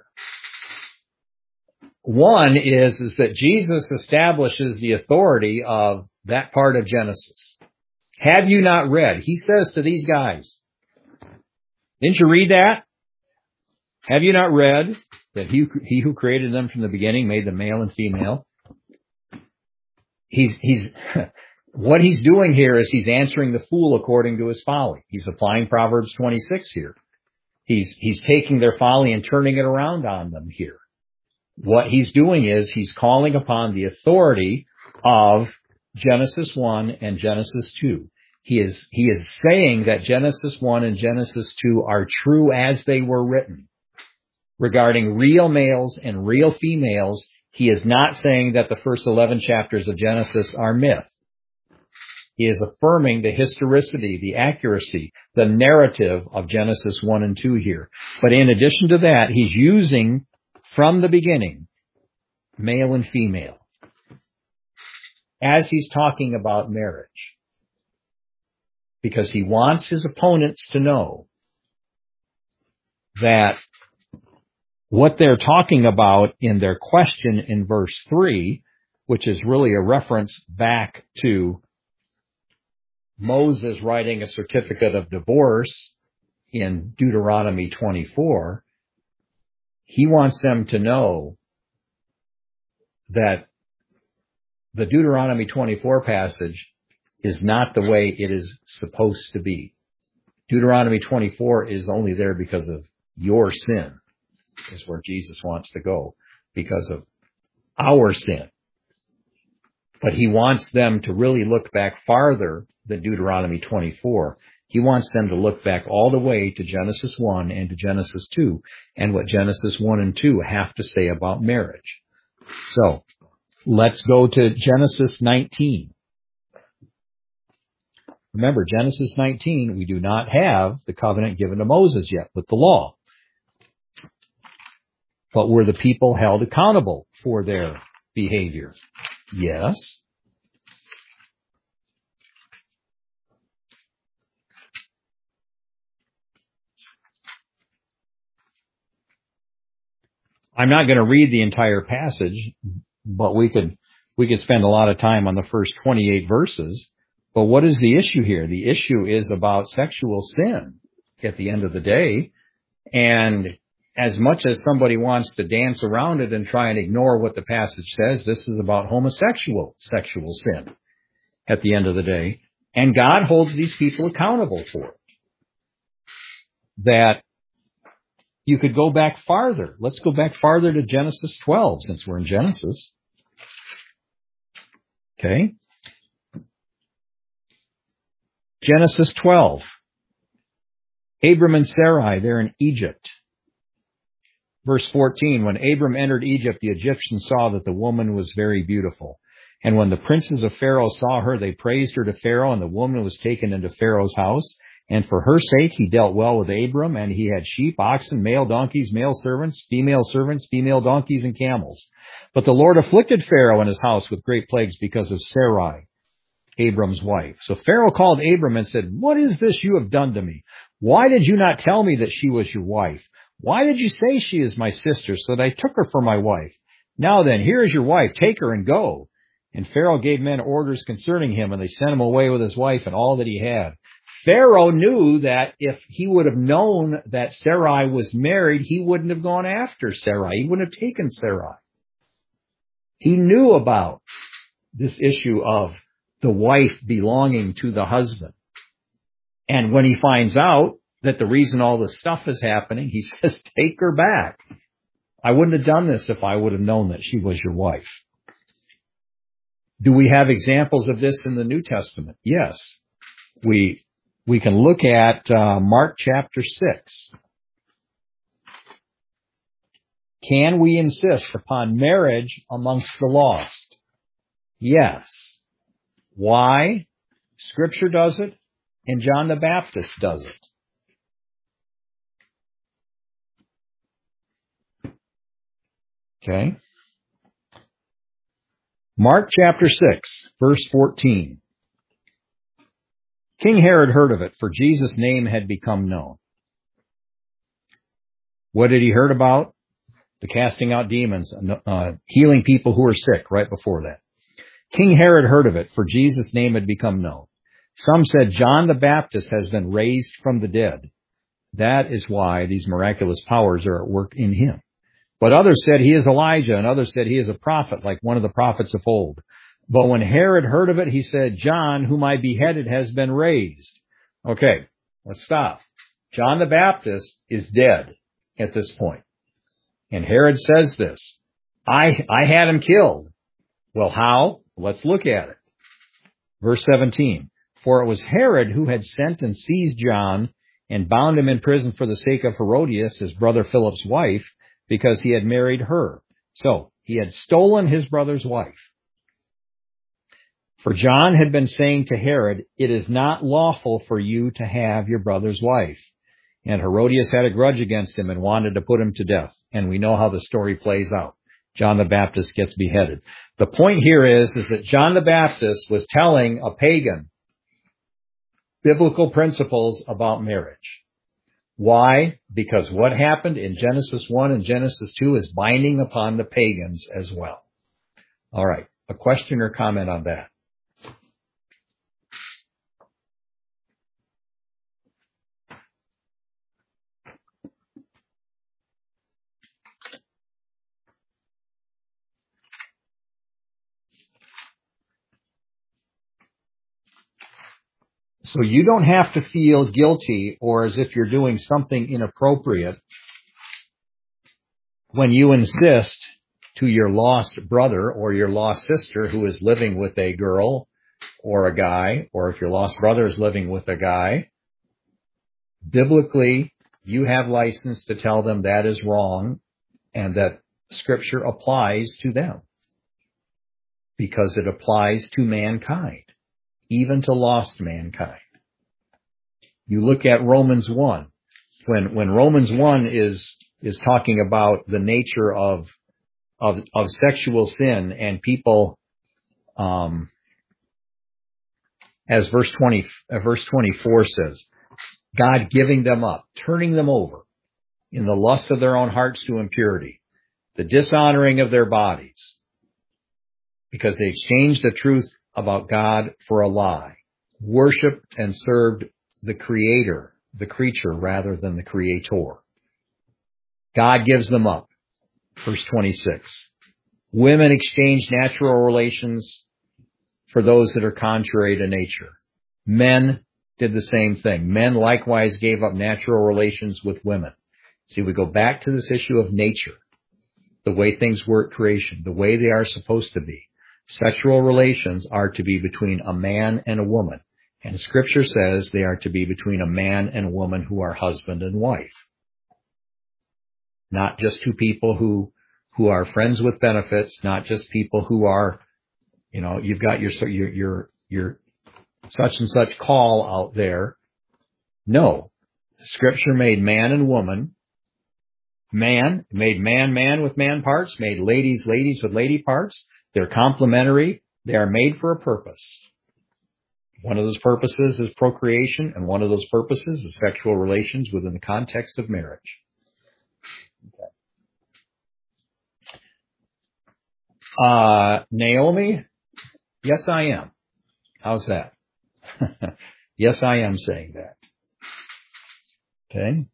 One is, is that Jesus establishes the authority of that part of Genesis. Have you not read? He says to these guys, didn't you read that? Have you not read that he, he who created them from the beginning made them male and female? He's, he's, what he's doing here is he's answering the fool according to his folly. He's applying Proverbs twenty-six here. He's, he's taking their folly and turning it around on them here. What he's doing is he's calling upon the authority of Genesis one and Genesis two. He is, he is saying that Genesis one and Genesis two are true as they were written. Regarding real males and real females, he is not saying that the first eleven chapters of Genesis are myth. He is affirming the historicity, the accuracy, the narrative of Genesis one and two here. But in addition to that, he's using from the beginning, male and female, as he's talking about marriage, because he wants his opponents to know that what they're talking about in their question in verse three, which is really a reference back to Moses writing a certificate of divorce in Deuteronomy twenty-four, he wants them to know that the Deuteronomy twenty-four passage is not the way it is supposed to be. Deuteronomy twenty-four is only there because of your sin, is where Jesus wants to go, because of our sin. But he wants them to really look back farther than Deuteronomy twenty-four. He wants them to look back all the way to Genesis one and to Genesis two, and what Genesis one and two have to say about marriage. So, let's go to Genesis nineteen. Remember, Genesis nineteen, we do not have the covenant given to Moses yet with the law. But were the people held accountable for their behavior? Yes. I'm not going to read the entire passage, but we could, we could spend a lot of time on the first twenty-eight verses. But what is the issue here? The issue is about sexual sin at the end of the day. And as much as somebody wants to dance around it and try and ignore what the passage says, this is about homosexual sexual sin at the end of the day. And God holds these people accountable for it. That you could go back farther. Let's go back farther to Genesis twelve, since we're in Genesis. Okay. Genesis twelve. Abram and Sarai, they're in Egypt. Verse fourteen, when Abram entered Egypt, the Egyptians saw that the woman was very beautiful. And when the princes of Pharaoh saw her, they praised her to Pharaoh, and the woman was taken into Pharaoh's house. And for her sake he dealt well with Abram, and he had sheep, oxen, male donkeys, male servants, female servants, female donkeys, and camels. But the Lord afflicted Pharaoh and his house with great plagues because of Sarai, Abram's wife. So Pharaoh called Abram and said, "What is this you have done to me? Why did you not tell me that she was your wife? Why did you say she is my sister, so that I took her for my wife? Now then, here is your wife. Take her and go." And Pharaoh gave men orders concerning him, and they sent him away with his wife and all that he had. Pharaoh knew that if he would have known that Sarai was married, he wouldn't have gone after Sarai. He wouldn't have taken Sarai. He knew about this issue of the wife belonging to the husband. And when he finds out that the reason all this stuff is happening, he says, "Take her back. I wouldn't have done this if I would have known that she was your wife." Do we have examples of this in the New Testament? Yes. We we can look at uh, Mark chapter six. Can we insist upon marriage amongst the lost? Yes. Why? Scripture does it, and John the Baptist does it. Okay. Mark chapter six, verse fourteen. King Herod heard of it, for Jesus' name had become known. What did he heard about? The casting out demons, uh, healing people who were sick right before that. King Herod heard of it, for Jesus' name had become known. Some said John the Baptist has been raised from the dead. That is why these miraculous powers are at work in him. But others said he is Elijah, and others said he is a prophet, like one of the prophets of old. But when Herod heard of it, he said, "John, whom I beheaded, has been raised." Okay, let's stop. John the Baptist is dead at this point. And Herod says this, I, I had him killed. Well, how? Let's look at it. Verse seventeen. For it was Herod who had sent and seized John and bound him in prison for the sake of Herodias, his brother Philip's wife, because he had married her. So he had stolen his brother's wife. For John had been saying to Herod, "It is not lawful for you to have your brother's wife." And Herodias had a grudge against him and wanted to put him to death. And we know how the story plays out. John the Baptist gets beheaded. The point here is, is that John the Baptist was telling a pagan biblical principles about marriage. Why? Because what happened in Genesis one and Genesis two is binding upon the pagans as well. All right. A question or comment on that? So you don't have to feel guilty or as if you're doing something inappropriate when you insist to your lost brother or your lost sister who is living with a girl or a guy, or if your lost brother is living with a guy. Biblically, you have license to tell them that is wrong and that Scripture applies to them because it applies to mankind, even to lost mankind. You look at Romans one. When when Romans one is is talking about the nature of of, of sexual sin and people, um, as verse twenty, uh, verse twenty-four says, God giving them up, turning them over in the lust of their own hearts to impurity, the dishonoring of their bodies, because they exchanged the truth about God for a lie, worshipped and served the Creator, the creature, rather than the Creator. God gives them up. Verse twenty-six. Women exchange natural relations for those that are contrary to nature. Men did the same thing. Men likewise gave up natural relations with women. See, we go back to this issue of nature, the way things were at creation, the way they are supposed to be. Sexual relations are to be between a man and a woman. And Scripture says they are to be between a man and a woman who are husband and wife. Not just two people who, who are friends with benefits, not just people who are, you know, you've got your, your, your, your such and such call out there, No. Scripture made man and woman. Man, made man, man with man parts, made ladies, ladies with lady parts. They're complementary. They are made for a purpose. One of those purposes is procreation, and one of those purposes is sexual relations within the context of marriage. Okay. Uh, Naomi, yes, I am. How's that? Yes, I am saying that. Okay.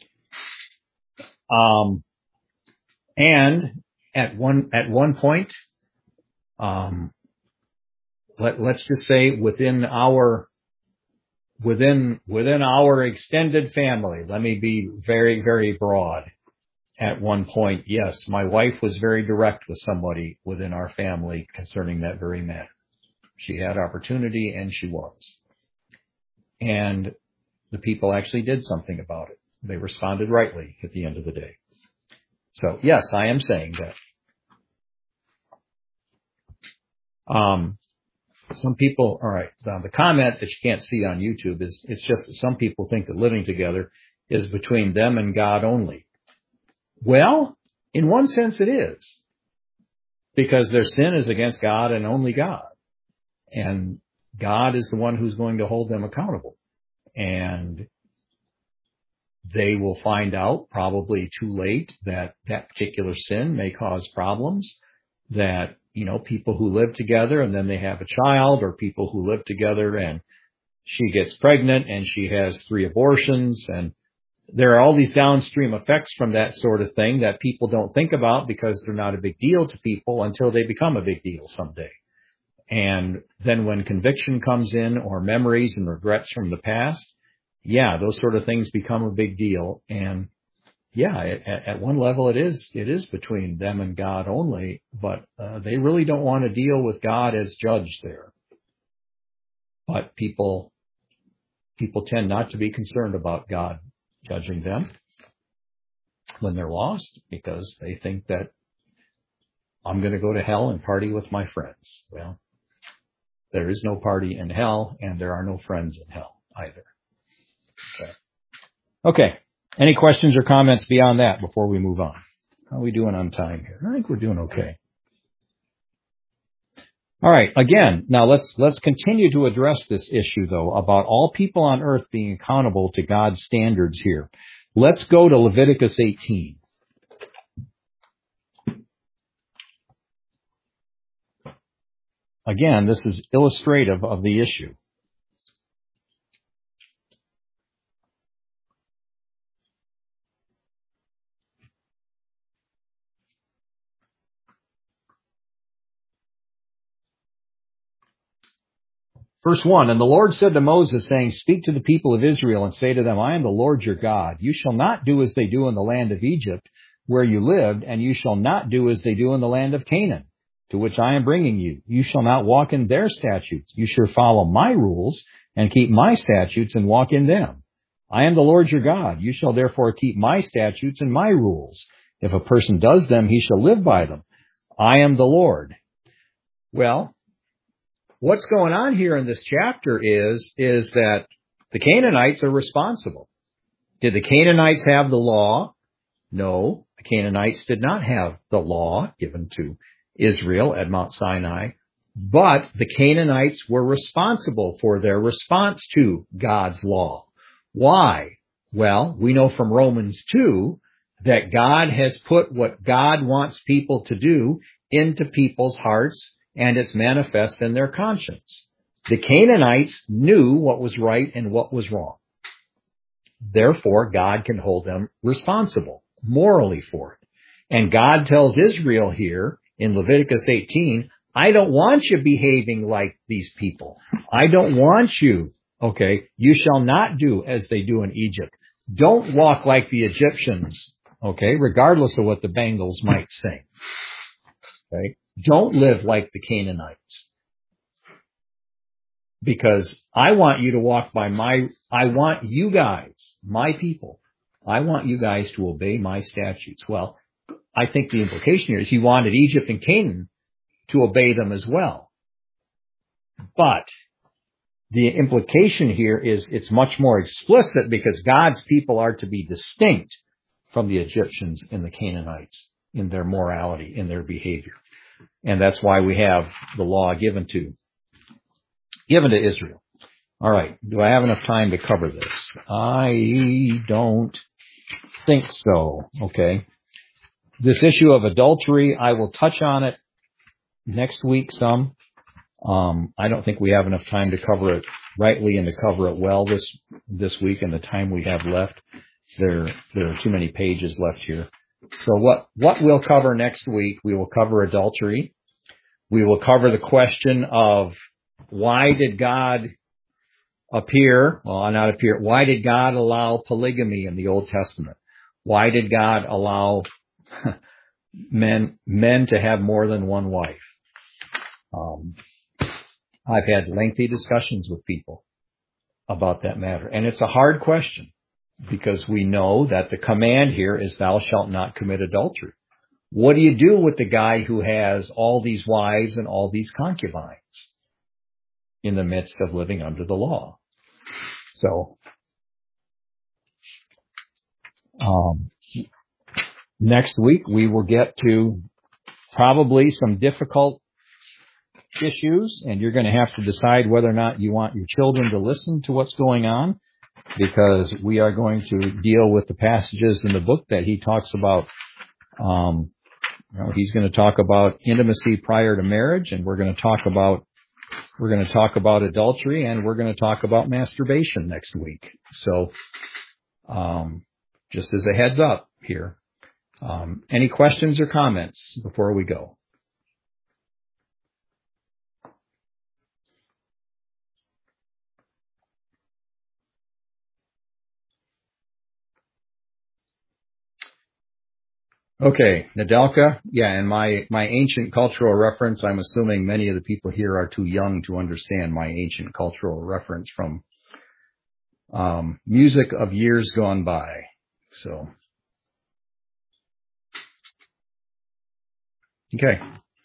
Um, and at one, at one point, um, let, let's just say within our, within, within our extended family, let me be very, very broad. At one point, yes, my wife was very direct with somebody within our family concerning that very matter. She had opportunity and she was. And the people actually did something about it. They responded rightly at the end of the day. So, yes, I am saying that. Um, some people, all right, the, the comment that you can't see on YouTube is, it's just that some people think that living together is between them and God only. Well, in one sense it is. Because their sin is against God and only God. And God is the one who's going to hold them accountable. And they will find out probably too late that that particular sin may cause problems, that, you know, people who live together and then they have a child, or people who live together and she gets pregnant and she has three abortions, and there are all these downstream effects from that sort of thing that people don't think about because they're not a big deal to people until they become a big deal someday. And then when conviction comes in, or memories and regrets from the past, yeah, those sort of things become a big deal. And yeah, at, at one level it is, it is between them and God only, but uh, they really don't want to deal with God as judge there. But people, people tend not to be concerned about God judging them when they're lost, because they think that I'm going to go to hell and party with my friends. Well, there is no party in hell, and there are no friends in hell either. Okay. Okay. Any questions or comments beyond that before we move on? How are we doing on time here? I think we're doing okay. All right. Again, now let's let's continue to address this issue, though, about all people on earth being accountable to God's standards here. Let's go to Leviticus eighteen. Again, this is illustrative of the issue. Verse one, and the Lord said to Moses, saying, speak to the people of Israel and say to them, I am the Lord your God. You shall not do as they do in the land of Egypt, where you lived, and you shall not do as they do in the land of Canaan, to which I am bringing you. You shall not walk in their statutes. You shall follow my rules and keep my statutes and walk in them. I am the Lord your God. You shall therefore keep my statutes and my rules. If a person does them, he shall live by them. I am the Lord. Well, what's going on here in this chapter is, is that the Canaanites are responsible. Did the Canaanites have the law? No, the Canaanites did not have the law given to Israel at Mount Sinai, but the Canaanites were responsible for their response to God's law. Why? Well, we know from Romans two that God has put what God wants people to do into people's hearts, and it's manifest in their conscience. The Canaanites knew what was right and what was wrong. Therefore, God can hold them responsible morally for it. And God tells Israel here in Leviticus eighteen, I don't want you behaving like these people. I don't want you, okay, you shall not do as they do in Egypt. Don't walk like the Egyptians, okay, regardless of what the Bengals might sing. Okay? Don't live like the Canaanites. Because I want you to walk by my, I want you guys, my people, I want you guys to obey my statutes. Well, I think the implication here is he wanted Egypt and Canaan to obey them as well. But the implication here is it's much more explicit because God's people are to be distinct from the Egyptians and the Canaanites in their morality, in their behavior. And that's why we have the law given to, given to Israel. All right. Do I have enough time to cover this? I don't think so. Okay. This issue of adultery, I will touch on it next week some. Um, I don't think we have enough time to cover it rightly and to cover it well this, this week and the time we have left. There, there are too many pages left here. So what, what we'll cover next week, we will cover adultery. We will cover the question of why did God appear, well, not appear, why did God allow polygamy in the Old Testament? Why did God allow men, men to have more than one wife? Um, I've had lengthy discussions with people about that matter. And it's a hard question because we know that the command here is thou shalt not commit adultery. What do you do with the guy who has all these wives and all these concubines in the midst of living under the law? So, um, next week we will get to probably some difficult issues, and you're going to have to decide whether or not you want your children to listen to what's going on, because we are going to deal with the passages in the book that he talks about. Um, you know, he's going to talk about intimacy prior to marriage, and we're going to talk about we're going to talk about adultery, and we're going to talk about masturbation next week. So, um, just as a heads up here, um, any questions or comments before we go? Okay, Nadelka. Yeah, and my, my ancient cultural reference, I'm assuming many of the people here are too young to understand my ancient cultural reference from um, music of years gone by. So, okay.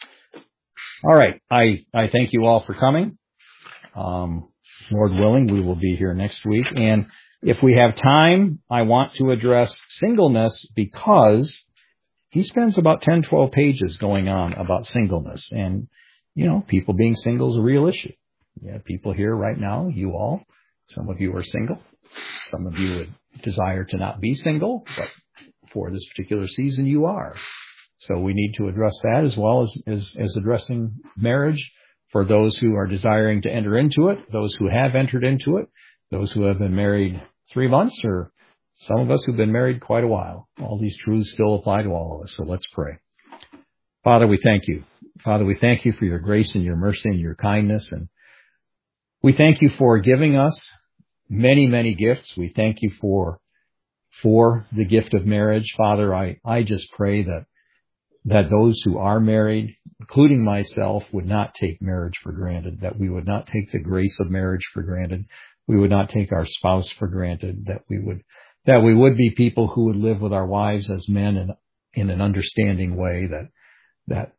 All right. I, I thank you all for coming. Um, Lord willing, we will be here next week. And if we have time, I want to address singleness because he spends about ten, twelve pages going on about singleness. And, you know, people being single is a real issue. Yeah, people here right now, you all, some of you are single. Some of you would desire to not be single, but for this particular season, you are. So we need to address that as well as, as, as addressing marriage for those who are desiring to enter into it, those who have entered into it, those who have been married three months or some of us who've been married quite a while. All these truths still apply to all of us. So let's pray. Father, we thank you. Father, we thank you for your grace and your mercy and your kindness. And we thank you for giving us many, many gifts. We thank you for, for the gift of marriage. Father, I, I just pray that, that those who are married, including myself, would not take marriage for granted, that we would not take the grace of marriage for granted. We would not take our spouse for granted, that we would that we would be people who would live with our wives as men in, in an understanding way, that, that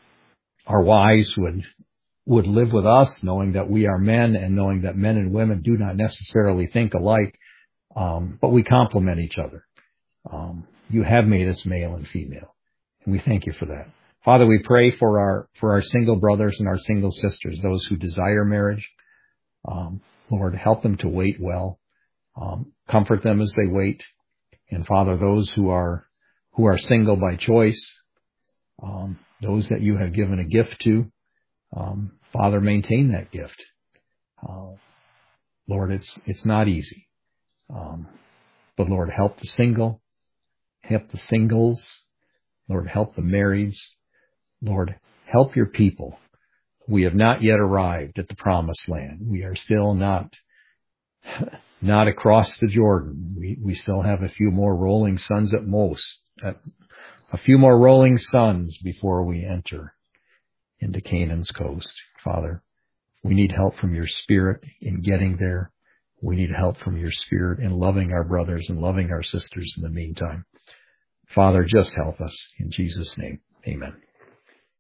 our wives would, would live with us knowing that we are men and knowing that men and women do not necessarily think alike, um, but we complement each other. Um, you have made us male and female, and we thank you for that. Father, we pray for our, for our single brothers and our single sisters, those who desire marriage. Um, Lord, help them to wait well. Um, comfort them as they wait. And Father, those who are, who are single by choice, um, those that you have given a gift to, um, Father, maintain that gift. Uh, Lord, it's, it's not easy. Um, but Lord, help the single, help the singles. Lord, help the marrieds. Lord, help your people. We have not yet arrived at the promised land. We are still not Not across the Jordan. We, we still have a few more rolling suns at most, at a few more rolling suns before we enter into Canaan's coast. Father, we need help from your Spirit in getting there. We need help from your Spirit in loving our brothers and loving our sisters in the meantime. Father, just help us in Jesus' name. Amen.